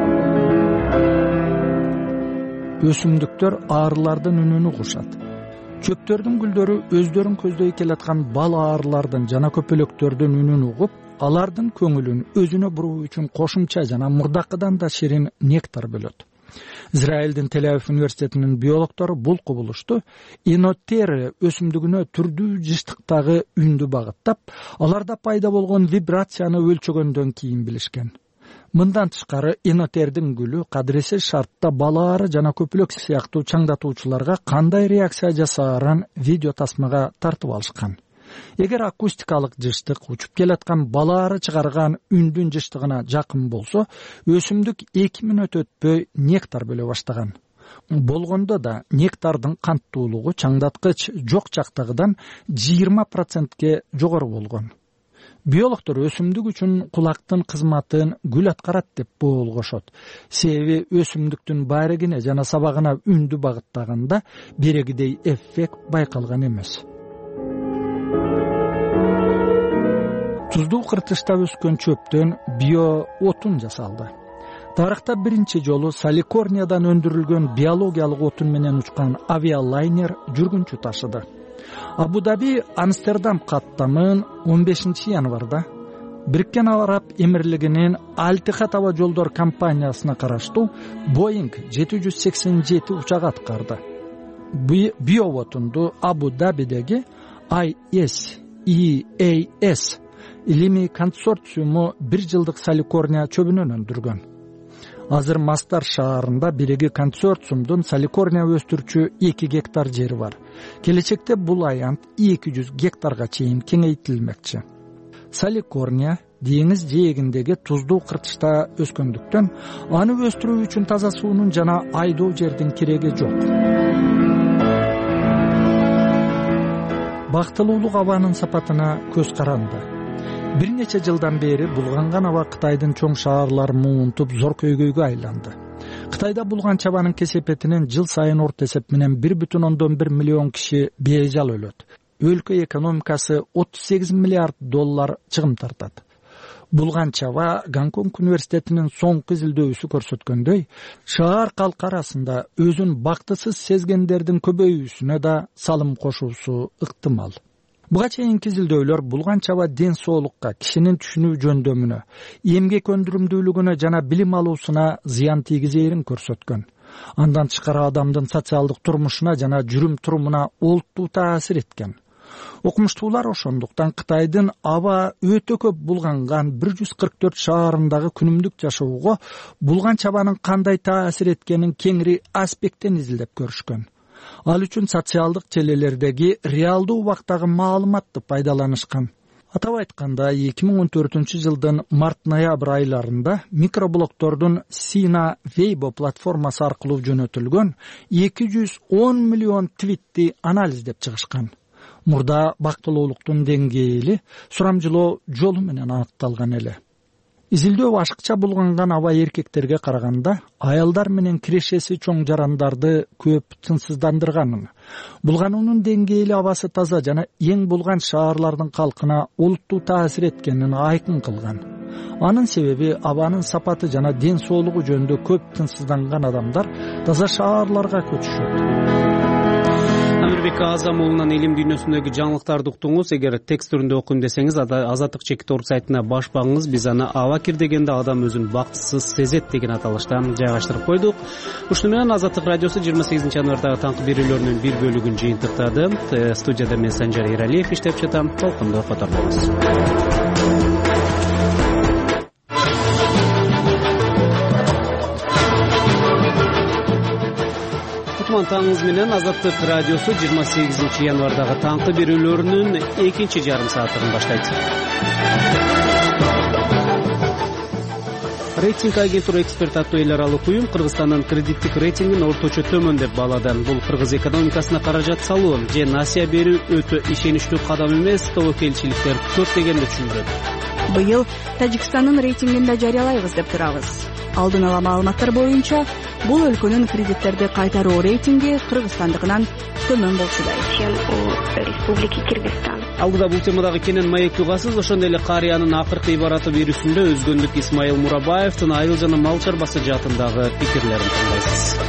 Өсүмдүктөр аарылардын үнүн угушат. Чөптөрдүн гүлдөрү өздөрүн көздөй келаткан бал аарылардын жана көпөлөктөрдүн үнүн угуп, алардын көңүлүн өзүнө буруу үчүн кошумча жана мурдакыдан да ширин нектар бөлөт. Израилдин Тель-Авив университетинин биологдору бул кубулушту инотери өсүмдүгүнө түрдүү жыштыктагы үндү багыттап, аларда пайда болгон вибрацияны өлчөгөндөн кийин билишкен. Мындан тышкары энотердин гүлү кадыресиз шартта балаары жана көпөлөк сыяктуу чаңдатуучуларга кандай реакция жасаарын видео тасмага тартып алышкан. Эгер акустикалык жыштык учуп келаткан балаары чыгарган үндүн жыштыгына жакын болсо, өсүмдүк эки мүнөт өтпөй нектар бөлө баштаган. Болгондо да нектардын канттуулугу чаңдаткыч жок жактагыдан жыйырма процентке жогору болгон. Биологдор өсүмдүк үчүн кулактын кызматын гүл аткарат деп болгошот. Себеби өсүмдүктүн байрегине жана сабагына үндү багыттаганда берегидей эффект байкалган эмес. Туздуу кыртышта өскөн чөптөн био отун жасалды. Тарыхта биринчи жолу Саликорниядан өндүрүлгөн биологиялык отун менен учкан авиалайнер жүргүнчү ташыды. Абу-Даби Амстердам каттамын он бешинчи январда Бириккен Араб Эмирлигинин Алтихат аба жолдор компаниясына караштуу Боинг жети жүз сексен жети учагы аткарды. Биоотунду Абу-Дабидеги ай эс и эй эс илимий консорциуму бир жылдык Саликорния чөбүнөн өндүргөн. Азыр Мастар шаарында биреги консорциумдун Саликорния өстүрчү эки гектар жери бар. Келечекте бул аянт эки жүз гектарга чейин кеңейтилмекчи. Саликорния деңиз жээгиндеги туздуу кыртышта өскөндүктөн, аны өстүрүү үчүн таза суунун жана айдоо жердин кереги жок. Бактылуулук абанын сапатына көз каранды. Бир нече жылдан бери булганган аба Кытайдын чоң шаарларын муунтуп зор көйгөйгө айланды. Кытайда булган чабанын кесепетинен жыл сайын орто эсеп менен бир бүтүн ондон бир миллион киши бейжал өлөт. Өлкө экономикасы отуз сегиз миллиард доллар чыгым тартат. Булган чаба Гонконг университетинин соңку изилдөөсү көрсөткөндөй, шаар калкы арасында өзүн бактысыз сезгендердин көбөйүүсүнө да салым кошуусу ыктымал. Буга чейинки изилдөөлөр булган чаба ден соолукка, кишинин түшүнүү жөндөмүнө, эмгек өндүрүмдүүлүгүнө жана билим алуусуна зыян тийгизээрин көрсөткөн. Андан тышкары адамдын социалдык турмушуна жана жүрүм турумуна олуттуу таасир эткен. Окумуштуулар ошондуктан Кытайдын аба өтө көп булганган бир жүз кырк төрт шаарындагы күнүмдүк жашоого булган чабанын кандай таасир эткенин кеңири аспекттен изилдеп көрүшкөн. Ал үчүн социалдык желелердеги реалдуу убактагы маалыматты пайдаланышкан. атап айтканда эки миң он төртүнчү жылдын март ноябрь айларында микроблогдордун Sina Weibo платформасы аркылуу жөнөтүлгөн эки жүз он миллион твитти анализдеп чыгышкан. Мурда бактылуулуктун деңгээли сурамжылоо жолу менен аныкталган эле. Изилдөө ашыкча булганган аба эркектерге караганда аялдар менен кирешеси чоң жарандарды көп тынчсыздандырганын, булгануунун деңгээли абасы таза жана эң булган шаарлардын калкына олуттуу таасир эткенин айкын кылган. Анын себеби абанын сапаты жана ден соолугу жөнүндө көп тынчсызданган адамдар таза шаарларга көчүшөт. Амирбек Азам уулунан илим дүйнөсүндөгү жаңылыктарды уктуңуз. Эгер текст түрүндө окуйм десеңиз, Азаттык чекит орг сайтына баш багыңыз. Биз аны аба кир дегенде адам өзүн бактысыз сезет деген аталышта жайгаштырып койдук. Ушуну менен Азаттык радиосу жыйырма сегизинчи январдагы таңкы берүүлөрүнүн бир бөлүгүн жыйынтыктады. Студияда мен Санжар Эралиев иштеп жатам. Толкунду которбоңуз. Таңыңыз менен Азаттык радиосу жыйырма сегизинчи январдагы таңкы берүүлөрүнүн экинчи жарым саатын баштайт. Рейтинг агентура эксперт аттуу эл аралык уюм Кыргызстандын кредиттик рейтингин орточо төмөн деп баалады. Бул кыргыз экономикасына каражат салуу же насыя берүү өтө ишеничтүү кадам эмес, тобокелчиликтер көп дегенди түшүндүрөт. Быйыл Тажикстандын рейтингин да жарыялайбыз деп турабыз. Алдын ала маалыматтар боюнча, бул өлкөнүн кредиттерди кайтаруу рейтинги кыргызстандыкынан төмөн болчудай. Чем у Республики Кыргызстан. Алдыда бул темадагы кенен маек угасыз. Ошондой эле Карыянын акыркы ибараты берүүсүндө өзгөндүк Исмаил Мурабаевдин айыл жана мал чарбасы жаатындагы пикирлерин тыңдайсыз.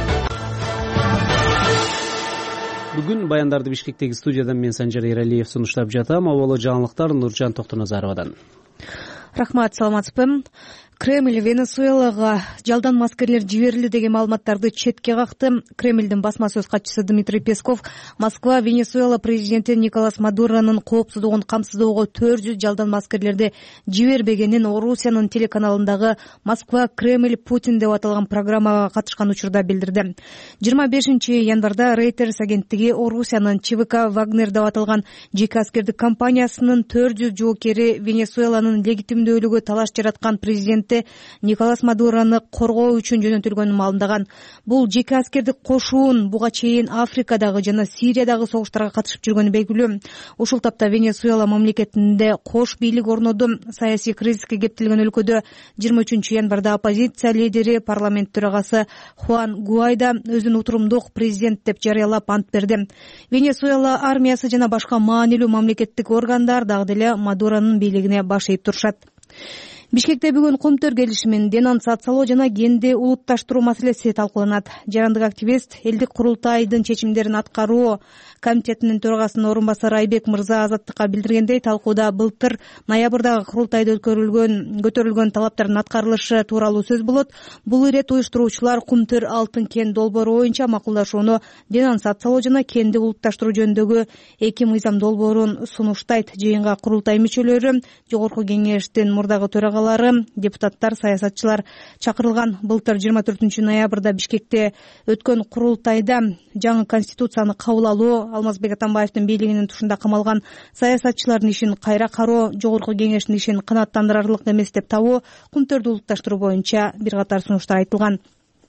Бүгүн баяндарды Бишкектеги студиядан мен Санжар Эралиев сунуштап жатам. Абалы жаңылыктар Нуржан Токтоназаровадан. Рахмат, саламатсызбы. Кремль Венесуэлага жалдан маскерлер жиберилди деген маалыматтарды четке какты. Кремлдин басма сөз катчысы Дмитрий Песков Москва Венесуэла президенти Николас Мадуронун коопсуздугун камсыздоого төрт жүз жалдан маскерлерди жибербегенин Орусиянын телеканалындагы Москва Кремль Путин деп аталган программага катышкан учурда билдирди. жыйырма бешинчи январда Reuters агенттиги Орусиянын ЧВК Вагнер деп аталган жеке аскердик компаниясынын төрт жүз жоокери Венесуэланын легитимдүүлүгү талаш жараткан президент Николас Мадурону коргоо үчүн жөнөтүлгөнүн маалымдаган. Бул жеке аскердик кошуун буга чейин Африкадагы жана Сириядагы согуштарга катышып жүргөнү белгилүү. Ушул тапта Венесуэла мамлекетинде кош бийлик орноду. Саясий кризиске кептелген өлкөдө жыйырма үчүнчү январда оппозиция лидери, парламент төрагасы Хуан Гуайдо өзүн утурумдук президент деп жарыялап ант берди. Венесуэла армиясы жана башка маанилүү мамлекеттик органдар дагы деле Мадуронун бийлигине баш ийип турушат. Бишкекте бүгүн Кумтөр келишимин денонсациялоо жана генди улутташтыруу маселеси талкууланат. Жарандык активист элдик курултайдын чечимдерин аткаруу комитетинин төрагасынын орун басары Айбек Мырза Азаттыкка билдиргендей, талкууда былтыр ноябрдагы курултайда өткөрүлгөн көтөрүлгөн талаптардын аткарылышы тууралуу сөз болот. Бул ирет уюштуруучулар Кумтөр алтын кен долбоору боюнча макулдашууну денонсациялоо жана кенди улутташтыруу жөнүндөгү эки мыйзам долбоорун сунуштайт. Жыйынга курултай мүчөлөрү, жогорку кеңештин мурдагы төрагалары, депутаттар, саясатчылар чакырылган. Былтыр жыйырма төртүнчү ноябрда Бишкекте өткөн курултайда жаңы конституцияны кабыл алуу, Алмазбек Атамбаевдин бийлигинин тушунда камалган саясатчылардын ишин кайра кароо, жогорку кеңештин ишин канааттандырарлык эмес деп табуу, Кумтөрдү улутташтыруу боюнча бир катар сунуштар айтылган.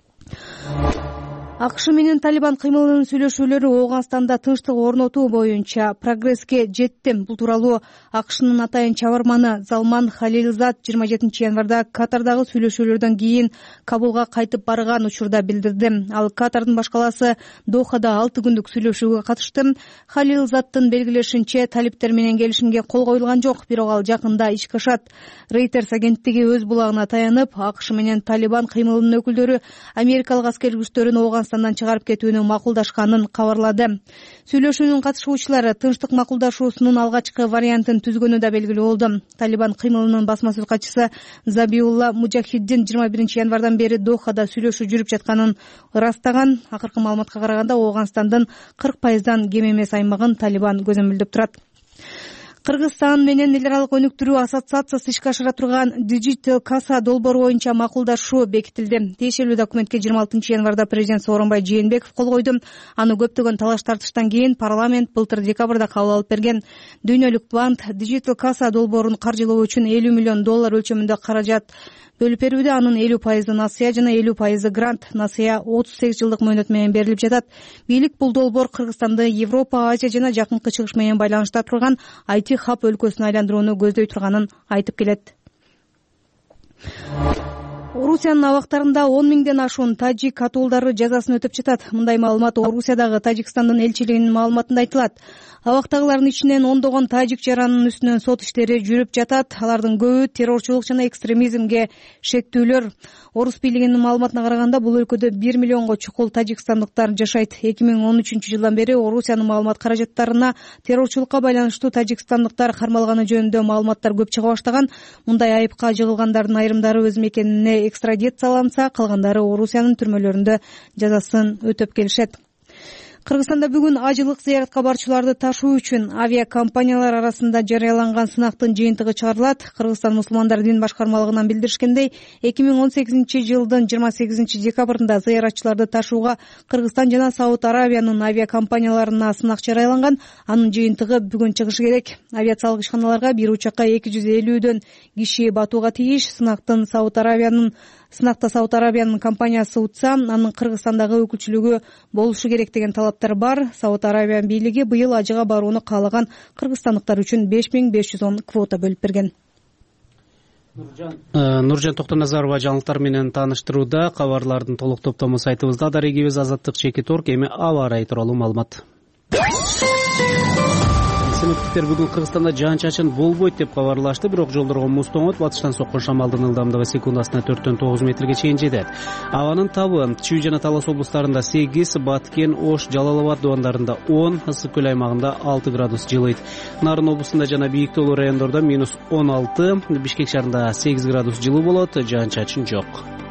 АКШ менен Талибан кыймылынын сүйлөшүүлөрү Ооганстанда тынчтык орнотуу боюнча прогресске жетти. Бул тууралуу АКШнын атайын чабарманы Залман Халилзад жыйырма жетинчи январда Катардагы сүйлөшүүлөрдөн кийин Кабулга кайтып барган учурда билдирди. Ал Катардын башкаласы Дохада алты күндүк сүйлөшүүгө катышты. Халилзаддын белгилешинче, талиптер менен келишимге кол коюлган жок, бирок ал жакында ишке ашат. Reuters агенттиги өз булагына таянып, АКШ менен Талибан кыймылынын өкүлдөрү америкалык аскер күчтөрүн Ооганстандан чыгарып кетүүнү макулдашканын кабарлады. Сүйлөшүүнүн катышуучулары тынчтык макулдашуусунун алгачкы вариантын түзгөнү да белгилүү болду. Талибан кыймылынын басма сөз катчысы Забиулла Муджахиддин жыйырма биринчи январдан бери Дохада сүйлөшүү жүрүп жатканын ырастаган. Акыркы маалыматка караганда Ооганстандын кырк пайыздан кем эмес аймагын Талибан көзөмөлдөп турат. Кыргызстан менен эл аралык өнүктүрүү ассоциациясы ишке ашыра турган Digital Kassa долбоору боюнча макулдашуу бекитилди. Тиешелүү документке жыйырма алтынчы январда президент Сооронбай Жээнбеков кол койду. Аны көптөгөн талаш тартыштан кийин парламент былтыр декабрда кабыл алып берген. Дүйнөлүк банк Digital Kassa долбоорун каржылоо үчүн элүү миллион доллар өлчөмүндө каражат бөлүп берүүдө. Анын элүү пайызы насыя жана элүү пайызы грант. Насыя отуз сегиз жылдык мөөнөт менен берилип жатат. Бийлик бул долбоор Кыргызстанды Европа, Азия жана Жакынкы Чыгыш менен байланышта турган ай ти хаб өлкөсүнө айландырууну көздөй турганын айтып келет. Орусиянын абактарында он миңден ашуун тажик атуулдары жазасын өтөп жатат. Мындай маалымат Орусиядагы Тажикстандын элчилигинин маалыматында айтылат. Абактагылардын ичинен ондогон тажик жаранынын үстүнөн сот иштери жүрүп жатат. Алардын көбү террорчулук жана экстремизмге шектүүлөр. Орус бийлигинин маалыматына караганда, бул өлкөдө бир миллионго чукул тажикстандыктар жашайт. эки миң он үчүнчү жылдан бери Орусиянын маалымат каражаттарына террорчулукка байланыштуу тажикстандыктар кармалганы жөнүндө маалыматтар көп чыга баштаган. Мындай айыпка жыгылгандардын айрымдары өз мекенине экстрадицияланса, калгандары Орусиянын түрмөлөрүндө жазасын өтөп келишет. Кыргызстанда бүгүн ажылык зыяратка барчуларды ташуу үчүн авиакомпаниялар арасында жарыяланган сынактын жыйынтыгы чыгарылат. Кыргызстан мусулмандар дин башкармалыгынан билдиришкендей, эки миң он сегизинчи жылдын жыйырма сегизинчи декабрында зыяратчыларды ташууга Кыргызстан жана Сауд Арабиянын авиакомпанияларына сынак жарыяланган. Анын жыйынтыгы бүгүн чыгышы керек. Авиациялык ишканаларга бир учакка эки жүз элүүдөн киши батууга тийиш. Сынактын Сауд Арабиянын Сынакта Сауд Арабиянын компаниясы утса, анын Кыргызстандагы өкүлчүлүгү болушу керек деген талаптар бар. Сауд Арабиян бийлиги быйыл ажыга барууну каалаган кыргызстандыктар үчүн беш миң беш жүз он квота бөлүп берген. Нуржан Токтоназарова жаңылыктар менен тааныштырууда. Кабарлардын толук топтому сайтыбызда. Дарегибиз Азаттык чекит орг. Эми аба ырайы тууралуу маалымат. Синоптиктер бүгүн Кыргызстанда жаан-чачын болбойт деп кабарлашты, бирок жолдорго муз тоңот, батыштан соккон шамалдын ылдамдыгы секундасына төрттөн тогуз метрге чейин жетет. Абанын табы Чүй жана Талас облустарында сегиз, Баткен, Ош, Жалал Абад дубандарында он, Ысык көл аймагында алты градус жылыйт. Нарын облусунда жана бийик тоолуу райондордо минус он алты, Бишкек шаарында сегиз градус жылуу болот, жаан-чачын жок.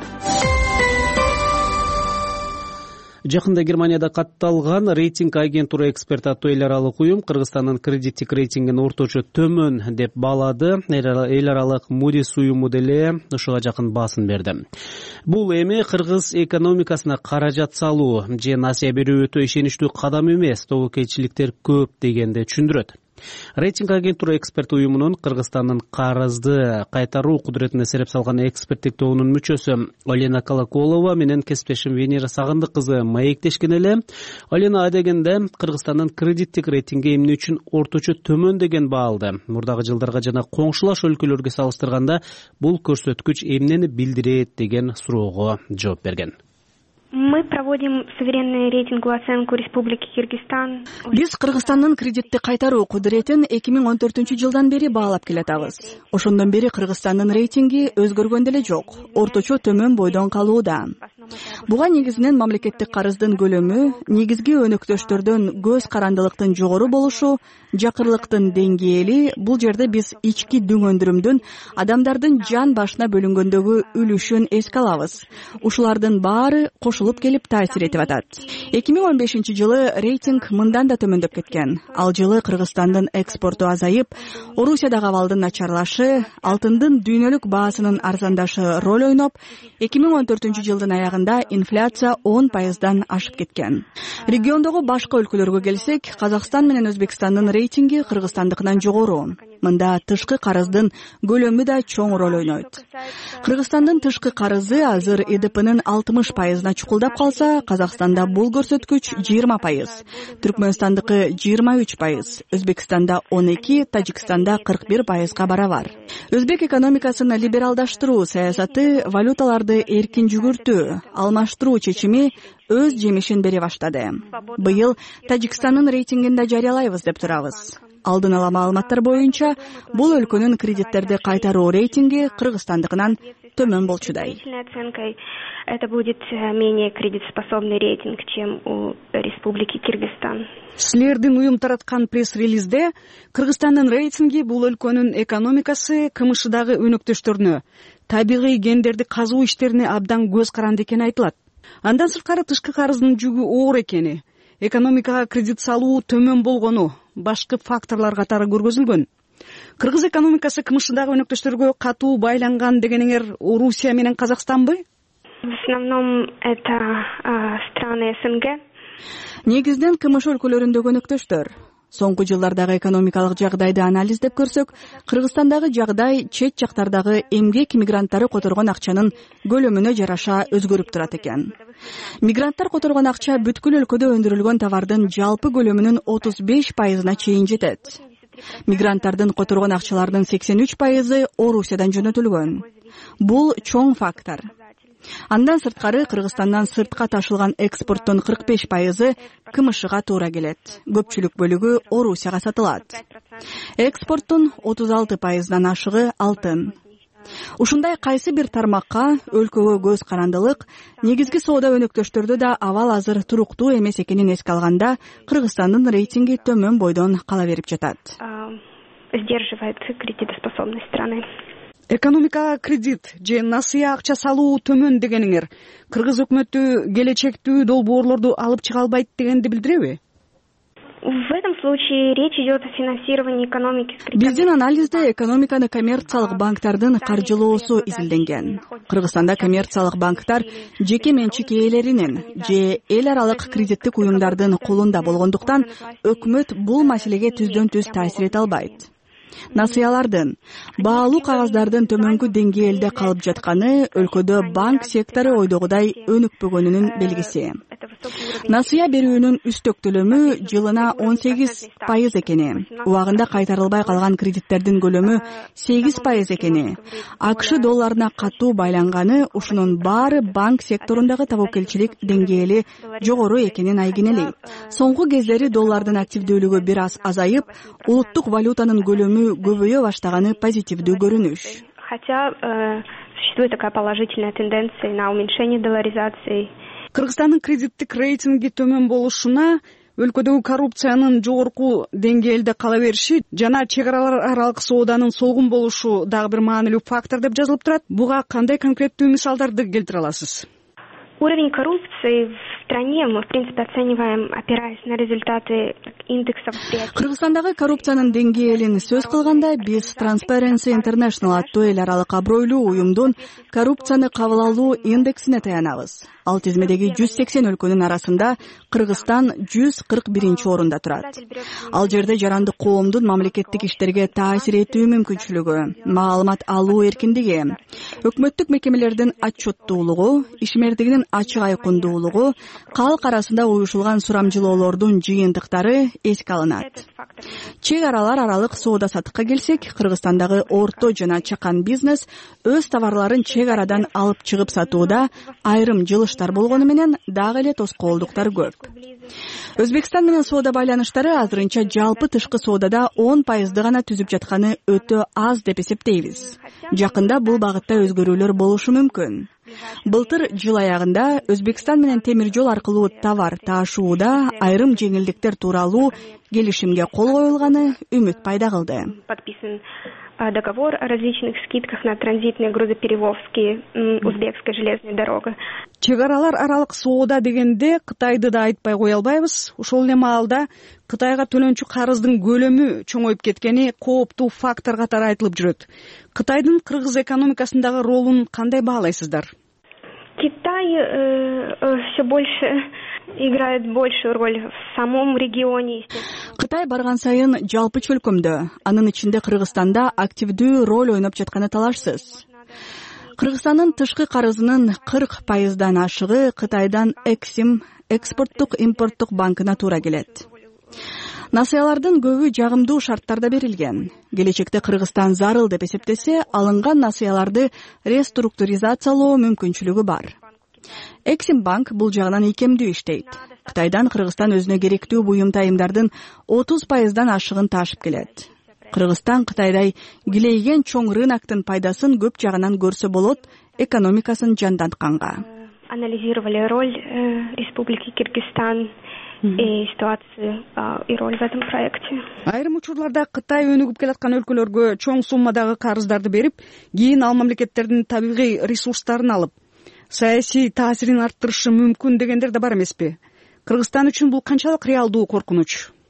Жакында Германияда катталган рейтинг агентура эксперт аттуу эл аралык уюм Кыргызстандын кредиттик рейтингин орточо төмөн деп баалады. Эл аралык Moody's уюму деле ушуга жакын баасын берди. Бул эми кыргыз экономикасына каражат салуу же насыя берүү өтө ишеничтүү кадам эмес, тобокелчиликтер көп дегенди түшүндүрөт. Рейтинг агентура эксперт уюмунун Кыргызстандын карызды кайтаруу кудуретине сереп салган эксперттик тобунун мүчөсү Олена Колоколова менен кесиптешим Венера Сагындык кызы маектешкен эле. Олена адегенде Кыргызстандын кредиттик рейтинги эмне үчүн орточо төмөн деген баалды. Мурдагы жылдарга жана коңшулаш өлкөлөргө салыштырганда бул көрсөткүч эмнени билдирет деген суроого жооп берген. Мы проводим суверенную рейтинговую оценку Республики Кыргызстан. Биз Кыргызстандын кредитти кайтаруу кудуретин эки миң он төртүнчү жылдан бери баалап келатабыз. Ошондон бери Кыргызстандын рейтинги өзгөргөн деле жок, орточо төмөн бойдон калууда. Буга негизинен мамлекеттик карыздын көлөмү, негизги өнөктөштөрдөн көз карандылыктын жогору болушу, жакырлыктын деңгээли, бул жерде биз ички дүң өндүрүмдүн адамдардын жан башына бөлүнгөндөгү үлүшүн эске алабыз. Ушулардын баары кошулуп келип таасир этип атат. эки миң он бешинчи жылы рейтинг мындан да төмөндөп кеткен. Ал жылы Кыргызстандын экспорту азайып, Орусиядагы абалдын начарлашы, алтындын дүйнөлүк баасынын арзандашы роль ойноп, эки миң он төртүнчү жылдын аягында инфляция он пайыздан ашып кеткен. Региондогу башка өлкөлөргө келсек, Казакстан менен Өзбекстандын рейтинги Кыргызстандыкынан жогору. Мында тышкы карыздын көлөмү да чоң роль ойнойт. Кыргызстандын тышкы карызы азыр и ди пинин алтымыш пайызына чукулдап калса, Казакстанда бул көрсөткүч жыйырма пайыз, Түркмөнстандыкы жыйырма үч пайыз, Өзбекстанда он эки, Тажикстанда кырк бир пайызга барабар. Өзбек экономикасын либералдаштыруу саясаты, валюталарды эркин жүгүртүү, алмаштыруу чечими өз жемишин бере баштады. Быйыл Тажикстандын рейтингинде жарыялайбыз деп турабыз. Алдын ала маалыматтар боюнча, бул өлкөнүн кредиттерди кайтаруу рейтинги Кыргызстандыкынан төмөн болчудай. Это будет менее кредитоспособный рейтинг, чем у Республики Кыргызстан. Силердин уюм тараткан пресс-релизде Кыргызстандын рейтинги бул өлкөнүн экономикасы, кмшдагы өнөктөштөрүнө, табигый гендерди казуу иштерине абдан көз каранды экени айтылат. Андан сырткары тышкы карыздын жүгү оор экени, экономикага кредит салуу төмөн болгону, башкы факторлор катары көргөзүлгөн. кыргыз экономикасы кмшдагы өнөктөштөргө катуу байланган дегениңер Орусия менен Казакстанбы? В основном это страны СНГ. Негизден КМШ өлкөлөрүндөгү өнөктөштөр. Соңку жылдардагы экономикалык жагдайды анализдеп көрсөк, Кыргызстандагы жагдай чет жактардагы эмгек мигранттары которгон акчанын көлөмүнө жараша өзгөрүп турат экен. Мигранттар которгон акча бүткүл өлкөдө өндүрүлгөн товардын жалпы көлөмүнүн отуз беш пайызына чейин жетет. Мигранттардын которгон акчалардын сексен үч пайызы Орусиядан жөнөтүлгөн. Бул чоң фактор. Андан сырткары Кыргызстандан сыртка ташылган экспорттун кырк беш пайызы КМШга туура келет. Көпчүлүк бөлүгү Орусияга сатылат. Экспорттун отуз алты пайыздан ашыгы алтын. Ушундай кайсы бир тармакка өлкөгө көз карандылык, негизги соода өнөктөштөрдө да абал азыр туруктуу эмес экенин эске алганда, Кыргызстандын рейтинги төмөн бойдон кала берип жатат. Сдерживает кредитоспособность страны. Экономикага кредит же насыя акча салуу төмөн дегениңер кыргыз өкмөтү келечектүү долбоорлорду алып чыга албайт дегенди билдиреби? В этом случае речь идет о финансировании экономики. Биздин анализде экономиканы коммерциялык банктардын каржылоосу изилденген. Кыргызстанда коммерциялык банктар жеке менчик ээлеринин же эл аралык кредиттик уюмдардын колунда болгондуктан өкмөт бул маселеге түздөн түз таасир эте албайт. Насыялардын, баалуу кагаздардын төмөнкү деңгээлде калып жатканы өлкөдө банк сектору ойдогудай өнүкпөгөнүнүн белгиси. Насыя берүүнүн үстөк төлөмү жылына он сегиз пайыз экени, убагында кайтарылбай калган кредиттердин көлөмү сегиз пайыз экени, АКШ долларына катуу байланганы ушунун баары банк секторундагы тобокелчилик деңгээли жогору экенин айгинелейт. Соңку кездери доллардын активдүүлүгү бир аз азайып, улуттук валютанын көлөмү көбөйө баштаганы позитивдүү көрүнүш. Хотя э, существует такая положительная тенденция на уменьшение долларизации. Кыргызстандын кредиттик рейтинги төмөн болушуна өлкөдөгү коррупциянын жогорку деңгээлде кала бериши жана чек аралар аралык сооданын солгун болушу дагы бир маанилүү фактор деп жазылып турат. Буга кандай конкреттүү мисалдарды келтире аласыз? Уровень коррупции в стране мы, в принципе, оцениваем, опираясь на результаты индексов. Кыргызстандагы коррупциянын деңгээлин сөз кылганда биз Transparency International аттуу эл аралык абройлуу уюмдун коррупцияны кабыл алуу индексине таянабыз. Ал тизмедеги жүз сексен өлкөнүн арасында Кыргызстан жүз кырк биринчи орунда турат. Ал жерде жарандык коомдун мамлекеттик иштерге таасир этүү мүмкүнчүлүгү, маалымат алуу эркиндиги, өкмөттүк мекемелердин отчеттуулугу, ишмердигинин ачык айкындуулугу, калк арасында уюшулган сурамжылоолордун жыйынтыктары эске алынат. Чек аралар аралык соода саттыкка келсек, Кыргызстандагы орто жана чакан бизнес өз товарларын чек арадан алып чыгып сатууда айрым жылыштар болгону менен дагы эле тоскоолдуктар көп. Өзбекстан менен соода байланыштары азырынча жалпы тышкы соодада он пайызды гана түзүп жатканы өтө аз деп эсептейбиз. Жакында бул багытта өзгөрүүлөр болушу мүмкүн. Былтыр жыл аягында Өзбекстан менен темир жол аркылуу товар таашууда айрым жеңилдиктер тууралуу келишимге кол коюлганы үмүт пайда кылды. Подписан договор о различных скидках на транзитные грузоперевозки узбекской железной дорогой. Чек аралар аралык соода дегенде Кытайды да айтпай кое албайбыз. Ошол эле маалда Кытайга төлөнчү карыздын көлөмү чоңоюп кеткени кооптуу фактор катары айтылып жүрөт. Кытайдын кыргыз экономикасындагы ролун кандай баалайсыздар? Китай э, э, все больше играет большую роль в самом регионе. Кытай барган сайын жалпы чөлкөмдө, анын ичинде Кыргызстанда активдүү роль ойноп жатканы талашсыз. Кыргызстандын тышкы карызынын кырк пайыздан ашыгы Кытайдан Эксим, экспорттук импорттук банкына туура келет. Насыялардын көбү жагымдуу шарттарда берилген. Келечекте Кыргызстан зарыл деп эсептесе, алынган насыяларды реструктуризациялоо мүмкүнчүлүгү бар. Эксим банк бул жагынан ийкемдүү иштейт. Кытайдан Кыргызстан өзүнө керектүү буюм тайымдардын отуз пайыздан ашыгын таашып келет. Кыргызстан Кытайдай килейген чоң рыноктун пайдасын көп жагынан көрсө болот, экономикасын жандантканга. Анализировали роль э, Республики Кыргызстан и ситуацию и роль в этом проекте. Айрым учурларда Кытай өнүгүп келаткан өлкөлөргө чоң суммадагы карыздарды берип, кийин ал мамлекеттердин табигый ресурстарын алып, саясий таасирин арттырышы мүмкүн дегендер да бар эмеспи? Кыргызстан үчүн бул канчалык реалдуу коркунуч?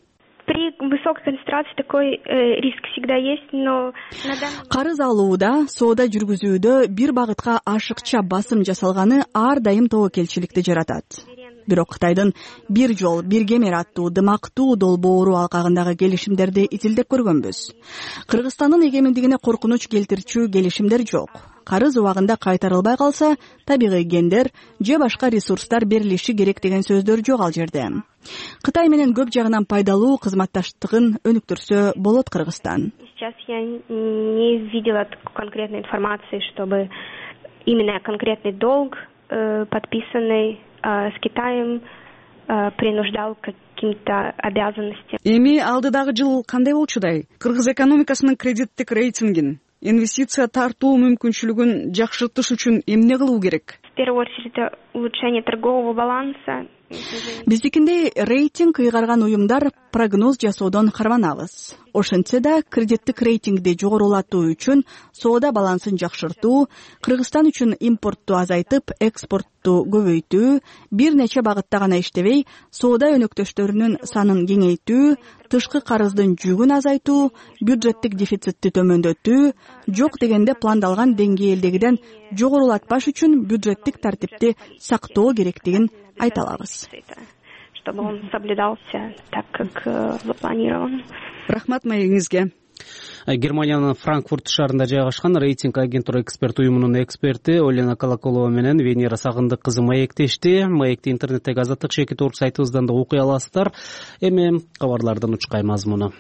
При высокой концентрации такой риск всегда есть, но карыз алууда, соода жүргүзүүдө бир багытка ашыкча басым жасалганы ар дайым тобокелчиликти жаратат. Бирок Кытайдын бир жол, бир кемер аттуу дымактуу долбоору алкагындагы келишимдерди изилдеп көргөнбүз. Кыргызстандын эгемендигине коркунуч келтирчү келишимдер жок. Карыз убагында кайтарылбай калса, табигый гендер же башка ресурстар берилиши керек деген сөздөр жок ал жерде. Кытай менен көп жагынан пайдалуу кызматташтыгын өнүктүрсө болот Кыргызстан. Сейчас я не видела конкретной информации, чтобы именно конкретный долг подписанный с Китаем принуждал к каким-то обязанностям. Эми алдыдагы жыл кандай болчудай? Кыргыз экономикасынын кредиттик рейтингин, инвестиция тартуу мүмкүнчүлүгүн жакшыртыш үчүн эмне кылуу керек? В первую очередь, это улучшение торгового баланса. Биздикиндей рейтинг ыйгарган уюмдар прогноз жасоодон карманабыз. Ошентсе да кредиттик рейтингди жогорулатуу үчүн соода балансын жакшыртуу, Кыргызстан үчүн импортту азайтып, экспортту көбөйтүү, бир нече багытта гана иштебей, соода өнөктөштөрүнүн санын кеңейтүү, тышкы карыздын жүгүн азайтуу, бюджеттик дефицитти төмөндөтүү, жок дегенде пландалган деңгээлдегиден жогорулатпаш үчүн бюджеттик тартипти сактоо керектигин айта алабыз. Чтобы он соблюдался так, как запланировано. Рахмат маегиңизге. Германиянын Франкфурт шаарында жайгашкан рейтинг агенттугу эксперт уюмунун эксперти Олена Колоколова менен Венера Сагындык кызы маектешти. Маекти интернеттеги Азаттык Шекит орг сайтыбыздан да окуй аласыздар. Эми кабарлардын учкай мазмуну.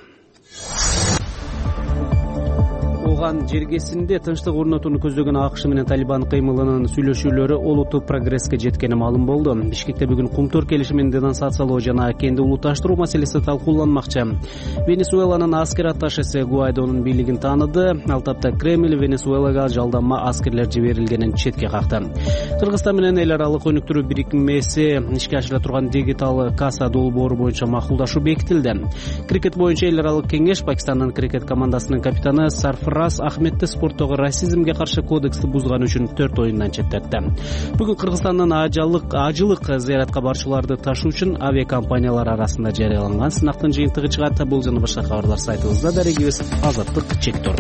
Оған жергесинде тынчтык орнотууну көздөгөн АКШ менен Талибан кыймылынын сүйлөшүүлөрү олуттуу прогресске жеткени маалым болду. Бишкекте бүгүн Кумтөр келишимин денонсациялоо жана кенди улутташтыруу маселеси талкууланмакчы. Венесуэланын аскер атташеси Гуайдонун бийлигин тааныды. Ал тапта Кремль Венесуэлага жалданма аскерлер жиберилгенин четке какты. Кыргызстан менен эл аралык өнүктүрүү бирикмеси ишке ашыра турган дигитал касса долбоору боюнча макулдашуу бекитилди. Крикет боюнча эл аралык кеңеш Пакистандын крикет командасынын капитаны Сарфраз Ахметти спорттогу расизмге каршы кодексти бузган үчүн төрт оюндан четтетти. Бүгүн Кыргызстандын ажылык ажылык зыяратка барчуларды ташуу үчүн авиакомпаниялар арасында жарыяланган сынактын жыйынтыгы чыгат. Бул жана башка кабарлар сайтыбызда. Дарегибиз Азаттык Чектор.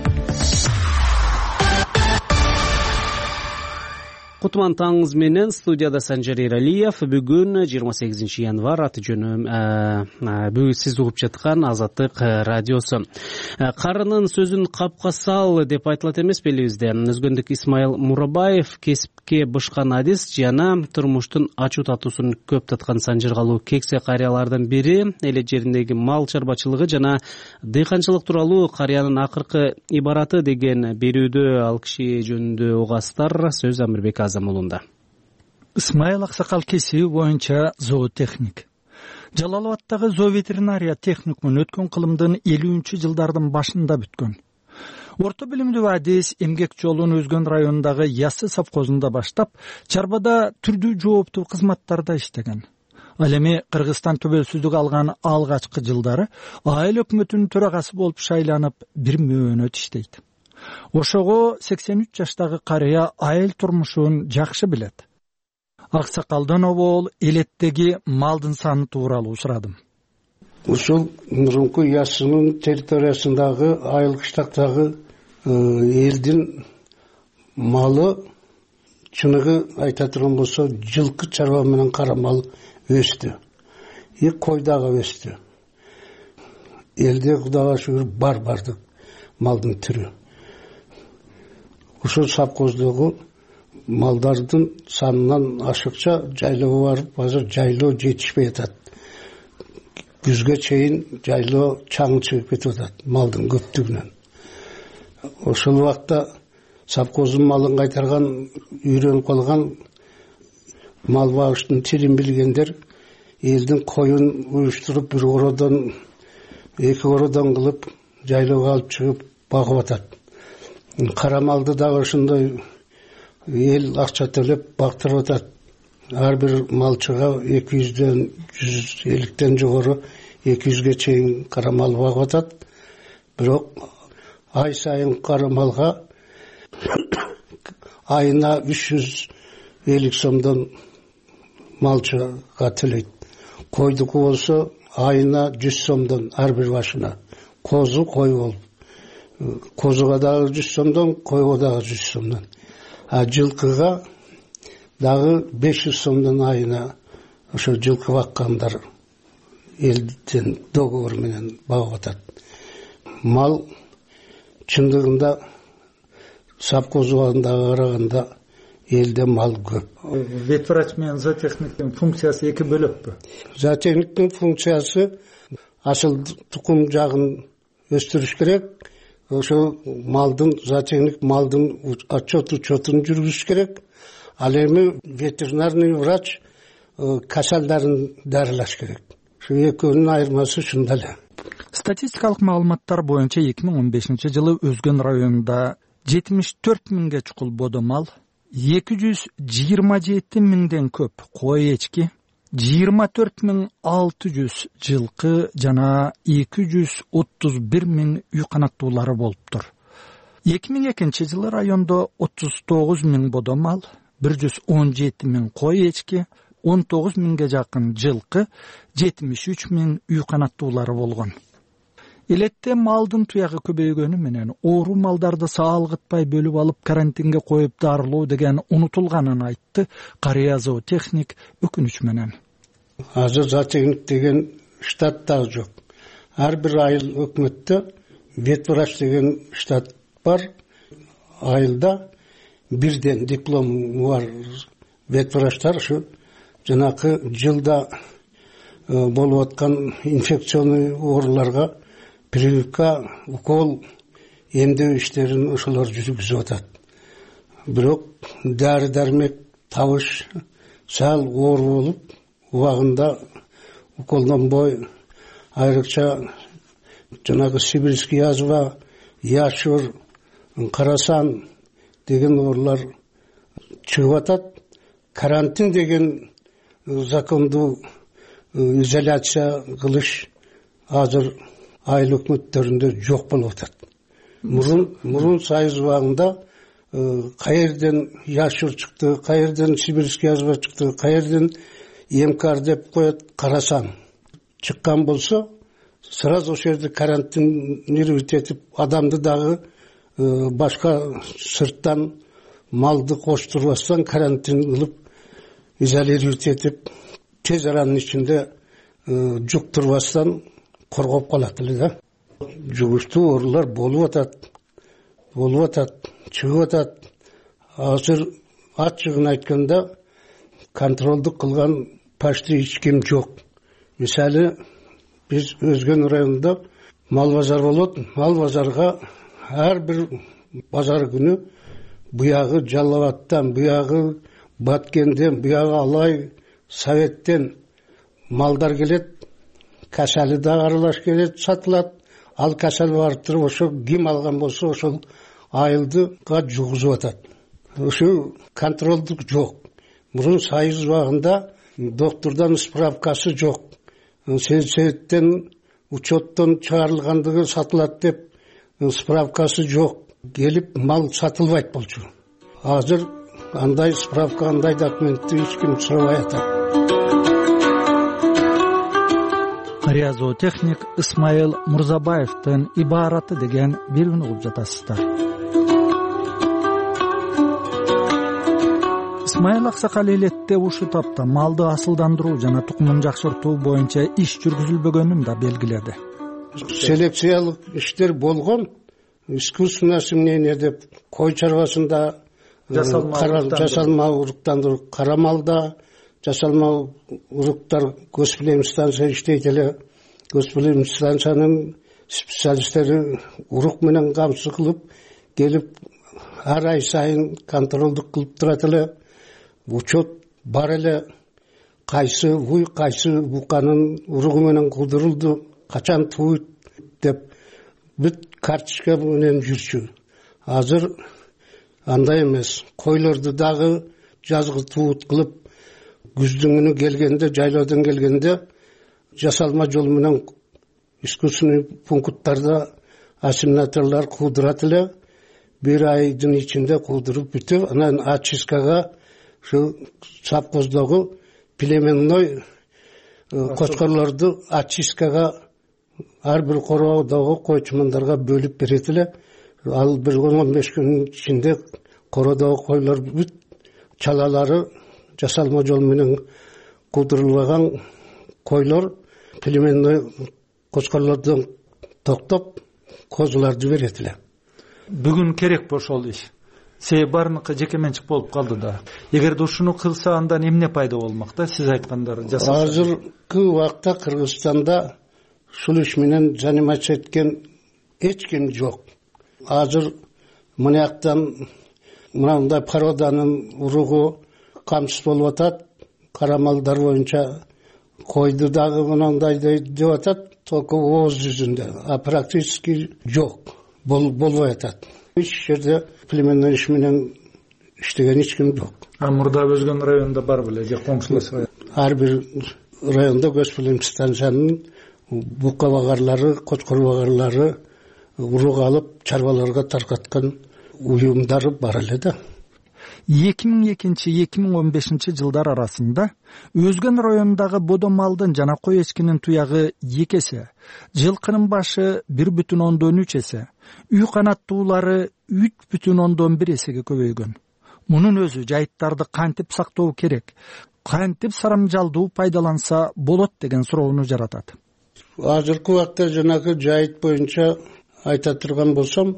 Кутман таңыңыз менен студияда Санжар Эралиев. Бүгүн жыйырма сегизинчи январь аты жөнүм бүгүн сиз угуп жаткан Азаттык радиосу. Карынын сөзүн капка сал деп айтылат эмес белибизде. Өзгөндүк Исмаил Мурабаев кесипке бышкан адис жана турмуштун ачуу татуусун көп таткан санжыргалуу кексе карыялардын бири эле жериндеги мал чарбачылыгы жана дыйканчылык тууралуу карыянын акыркы ибараты деген берүүдө ал киши жөнүндө угасыздар. Сөз Амирбек Азамулунда. Исмаил аксакал кесиби боюнча зоотехник. Жалалабадтагы зооветеринария техникумун өткөн кылымдын элүүнчү жылдардын башында бүткөн. Орто билимдүү адис эмгек жолун Өзгөн районундагы Яссы совхозунда баштап, чарбада түрдүү жооптуу кызматтарда иштеген. Ал эми Кыргызстан төбөлсүздүк алган алгачкы жылдары айыл өкмөтүнүн төрагасы болуп шайланып, бир мөөнөт иштейт. Ошого сексен үч жаштагы карыя айыл турмушун жакшы билет. Аксакалдан обол элеттеги малдын саны тууралуу сурадым. Ушул мурунку Яссынын территориясындагы айыл кыштактагы элдин малы чыныгы айта турган болсо жылкы чарба менен кара мал өстү. И кой дагы өстү. Элде Кудайга шүгүр бар бардык малдын түрү. Ушул совхоздогу малдардын санынан ашыкча жайлоого барып, азыр жайлоо жетишпей атат. Күзгө чейин жайлоо чаң чыгып кетип атат малдын көптүгүнөн. Ошол убакта совхоздун малын кайтарган, үйрөнүп калган мал багыштын тилин билгендер элдин коюн уюштуруп бир ородон, эки ородон кылып жайлоого алып чыгып багып атат. Кара малды дагы ошондой эл акча төлөп бактырып атат. Ар бир малчыга эки жүздөн жүз элүүдөн жогору эки жүзгө чейин кара мал багып атат. Бирок ай сайын кара малга айына үч жүз элүү сомдон малчыга төлөйт. Койдуку болсо айына жүз сомдон ар бир башына. Козу кой болуп. Козуга дагы жүз сомдон, койго дагы жүз сомдон. А жылкыга дагы беш жүз сомдон айына ошо жылкы баккандар элден договор менен багып атат. Мал чындыгында совхоз убагындагы караганда элде мал көп. Ветврач менен зоотехниктин функциясы эки бөлөкпү? Зоотехниктин функциясы асыл тукум жагын өстүрүш керек. Ошо малдын, зоотехник малдын отчет учетун жүргүзүш керек. Ал эми ветеринарный врач касалдарын дарылаш керек. Şu экөөнүн айырмасы ушунда эле. Статистикалык маалыматтар боюнча эки миң он бешинчи жылы Өзгөн районунда жетимиш төрт миңге чукул бодо мал, эки жүз жыйырма жети миңден көп кой эчки, жыйырма төрт миң алты жүз жылкы жана эки жүз отуз бир миң үй канаттуулары болуптур. эки миң экинчи жылы райондо отуз тогуз миң бодо мал, бир жүз он жети миң кой эчки, он тогуз миңге жакын жылкы, жетимиш үч миң үй канаттуулары болгон. Элетте малдын туягы көбөйгөнү менен оору малдарды саалгытпай бөлүп алып карантинге коюп дарылоо деген унутулганын айтты карыя зоотехник өкүнүч менен. Азыр зоотехник деген штат дагы жок. Ар бир айыл өкмөттө ветврач деген штат бар. Айылда бирден диплому бар ветврачтар ушу жанакы жылда болуп аткан инфекционный ооруларга прививка, укол, эмдөө иштерин ошолор жүргүзүп атат. Бирок дары дармек табыш сал оору болуп, убагында уколдонбой, айрыкча жанагы сибирский язва, яшур, карасан деген оорулар чыгып атат. Карантин деген законду изоляция кылыш азыр айыл өкмөттөрүндө жок болуп атат. Мурун мурун сайыз убагында каерден яшур чыкты, каерден сибирский язва чыкты, каерден эмкар деп коет, карасан чыккан болсо, сразу ошол жерде карантинировать этип адамды дагы башка сырттан малды коштурбастан карантин кылып изолировать этип тез аранын ичинде жуктурбастан коргоп калат эле да. Жугуштуу оорулар болуп атат, болуп атат, чыгып атат. Азыр ачыгын айтканда контролдук кылган почти эч ким жок. Мисалы, биз Өзгөн районунда мал базар болот. Мал базарга ар бир базар күнү буягы Жалал Абадтан, буягы Баткенден, буягы Алай, Советтен малдар келет. Касалы да аралаш келет, сатылат. Ал касал барып туруп ошо ким алган болсо ошол айылдыга жугузуп атат. Ошо контролдук жок. Мурун сайыз убагында доктордон справкасы жок. Советтен учеттон чыгарылгандыгы сатылат деп справкасы жок. Келип мал сатылбайт болчу. Азыр андай справка, андай документти эч ким сурабай атат. Карыя зоотехник Исмаил Мурзабаевдин ибараты деген биrini угуп жатасыздар. Исмаил аксакал элетте ушу тапта малды асылдандыруу жана тукумун жакшыртуу боюнча иш жүргүзүлбөгөнүн да белгиледи. Селекциялык иштер болгон, искусственное осеменение деп кой чарбасында жасалма уруктандыруу, кара малда жасалма уруктар госпиталь станция иштейт эле. Госпиталь станциянын специалисттери урук менен камсыз кылып келип ар ай сайын контролдук кылып турат эле. Учет бар эле, кайсы уй, кайсы буканын уругу менен кудурулду, качан тууйт деп бүт карточка менен жүрчү. Азыр андай эмес. Койлорду дагы жазгы туут кылып, күздүн күнү келгенде, жайлоодон келгенде жасалма жол менен искусственный пункттарда ассимиляторлор куудурат эле. Бир айдын ичинде куудуруп бүтүп, анан очисткага шу совхоздогу племенной кочкорлорду очисткага ар бир короодогу койчумандарга бөлүп берет эле. Ал бир он беш күнүн ичинде короодогу койлор бүт чалалары жасалма жол менен куудурулган койлор племенный кочкорлордон токтоп козуларды берет эле. Бүгүн керек болуш ошол иш. Себеби баарыныкы жеке менчик болуп калды да. Эгерде ушуну кылса андан эмне пайда болмок да? Сиз айткандары жасалса. Азыркы убакта Кыргызстанда ушул иш менен заниматься эткен эч ким жок. Азыр мынаяктан мындай породанын уругу камсыз болуп атат. Кара малдар боюнча койду дагы мынандай деп атат, только ооз жүзүндө, а практически жок. Болбой атат. Эч жерде племенный иш менен иштеген эч ким жок. А мурда өзгөн районда бар беле, же коңшулас район? Ар бир районда госпиталь станциянын букабагарлары, кочкорбагарлары урук алып чарбаларга таркаткан уюмдары бар эле да. эки миң экинчи — эки миң он бешинчи жылдар арасында өзгөн райондагы бодо малдын жана кой эчкинин туягы эки эсе, жылкынын башы бир бүтүн ондон үч эсе, үй канаттуулары үч бүтүн ондон бир эсеге көбөйгөн. Мунун өзү жайыттарды кантип сактоо керек, кантип сарамжалдуу пайдаланса болот деген суроону жаратат. Азыркы убакта жанагы жайыт боюнча айта турган болсом,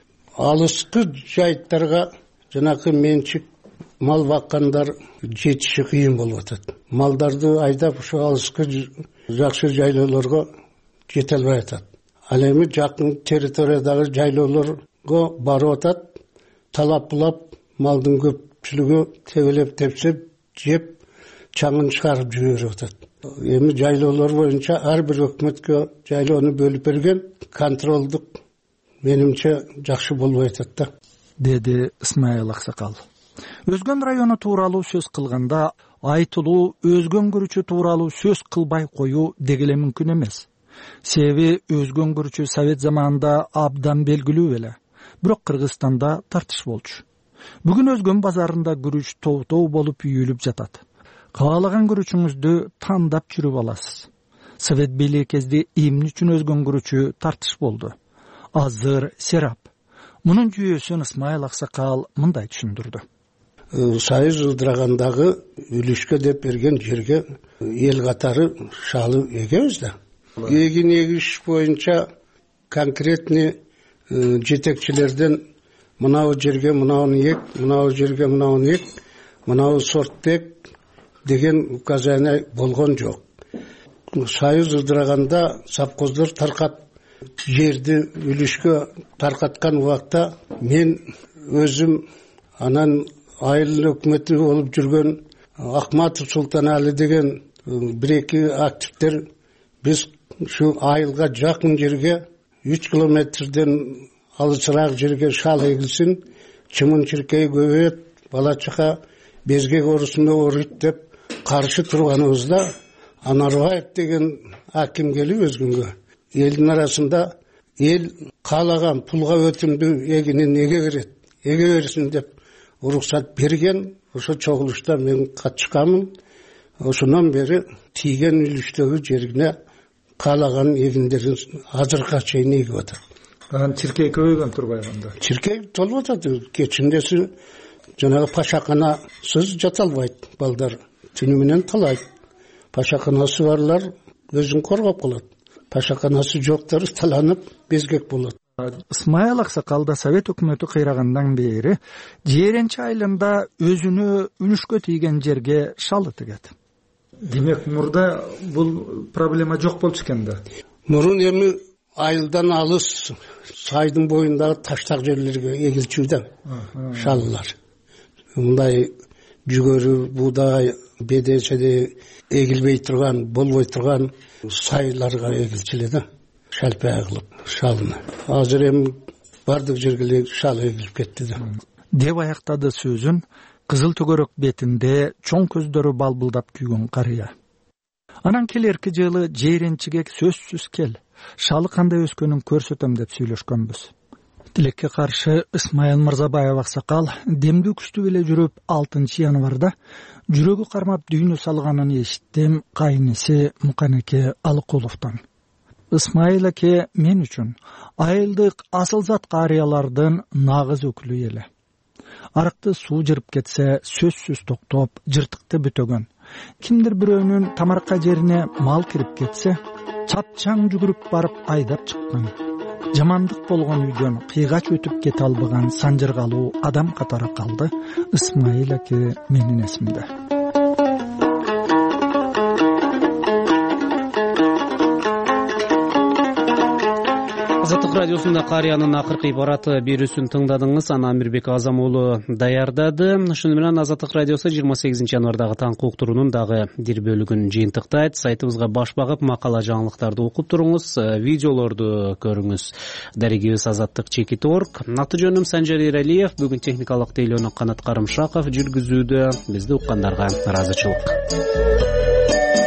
алыскы жайыттарга жанакы менчик мал баккандар жетиши кыйын болуп атат. Малдарды айдап ушу алыскы жакшы жайлоолорго жете албай атат. Ал эми жакын территориядагы жайлоолорго барып атат, талап булап малдын көпчүлүгү тебелеп тепсеп жеп чаңын чыгарып жиберип атат. Эми жайлоолор боюнча ар бир өкмөткө жайлоону бөлүп берген, контролдук менимче жакшы болбой атат да, деди Исмаил Аксакал. Өзгөн району тууралуу сөз кылганда айтылуу өзгөн көрүүчү тууралуу сөз кылбай коюу дегеле мүмкүн эмес. Себеби өзгөн көрүүчү Совет заманында абдан белгилүү эле. Бирок Кыргызстанда тартыш болчу. Бүгүн өзгөн базарында күрүч тоу-тоу болуп үйүлүп жатат. Каалаган күрүчүңүздү тандап жүрүп аласыз. Совет бийлиги кезде эмне үчүн өзгөн күрүчү тартыш болду? Азыр серап. Мунун жүйөсүн Исмаил Аксакал мындай түшүндүрдү. Союз ылдырагандагы үлүшкө деп берген жерге эл катары шалы эгебиз да. Эгин эгиш боюнча конкретный жетекчилерден мынау жерге мынауну ек, мынау жерге мынауну ек, мынау сорт ек деген указание болгон жок. Союз ылдыраганда совхоздор таркап жерди үлүшкө таркаткан убакта мен өзүм анан айыл өкмөтү болуп жүргөн Акматов Султанали деген бир эки активдер биз ушу айылга жакын жерге үч километрден алысыраак жерге шал эгилсин, чымын-чиркей көбөйөт, бала чака безгек оорусуна ооруйт деп каршы турганыбызда Анарбаев деген аким келип өзгөнгө элдин арасында эл каалаган пулга өтүмдүү эгинин эге берет, эге берсин деп уруксат берген. Ошо чогулушта мен катышканмын. Ошондон бери тийген үлүштөгү жерине каалаган эгиндерин азыркыга чейин эгип атат. Анан чиркей көбөйгөн турбайбы анда? Чиркей толуп атат. Кечиндеси жанагы пашаканасыз жата албайт балдар. Түнү менен талайт. Пашаканасы барлар өзүн коргоп калат. Пашаканасы жоктор таланып безгек болот. Исмаил Аксакалда Совет өкмөтү кыйрагандан бери Жээренчи айылында өзүнө үлүшкө тийген жерге шалы тигет. Демек мурда бул проблема жок болчу экен да. Мурун эми айылдан алыс сайдын боюндагы таштак жерлерге эгилчү да шаллар. Мындай жүгөрү, буудай, бедешеде эгилбей турган, болбой турган сайларга эгилчү да. Шалпай кылып шалыны. Азыр эми бардык жерге шал эгилип кетти да. Деп аяктады сөзүн кызыл төгөрөк бетинде чоң көздөрү балбылдап күйгөн карыя. Анан келерки жылы Жээренчиге сөзсүз кел, шалы кандай өскөнүн көрсөтөм деп сүйлөшкөнбүз. тилекке каршы Исмайыл Мырзабаев аксакал демдүү күчтүү эле жүрүп алтынчы январда жүрөгү кармап дүйнө салганын эшиттим кайнеси Муканеке Алыкуловдон. Исмайыл аке мен үчүн айылдык асыл зат карыялардын нагыз өкүлү эле. Арыкты суу жырып кетсе сөзсүз токтоп, жыртыкты бүтөгөн. Кимдир бирөөнүн тамарка жерине мал кирип кетсе, чапчаң жүгүрүп барып айдап чыккан. Жамандык болгон үйдөн кыйгач өтүп кете албаган санжыргалуу адам катары калды. Исмайыл аке менин эсимде. Азаттык радиосунда Карыянын акыркы ибараты берүүсүн тыңдадыңыз. Аны Амирбек Азам уулу даярдады. Ошону менен Азаттык радиосу жыйырма сегизинчи январдагы таңкы уктуруунун дагы бир бөлүгүн жыйынтыктайт. Сайтыбызга баш багып макала жаңылыктарды окуп туруңуз, видеолорду көрүңүз. Дарегибиз азаттык чекит точка орг. Аты жөнүм Санжар Эралиев. Бүгүн техникалык тейлөөнү Канат Карымшаков жүргүзүүдө. Бизди уккандарга ыраазычылык.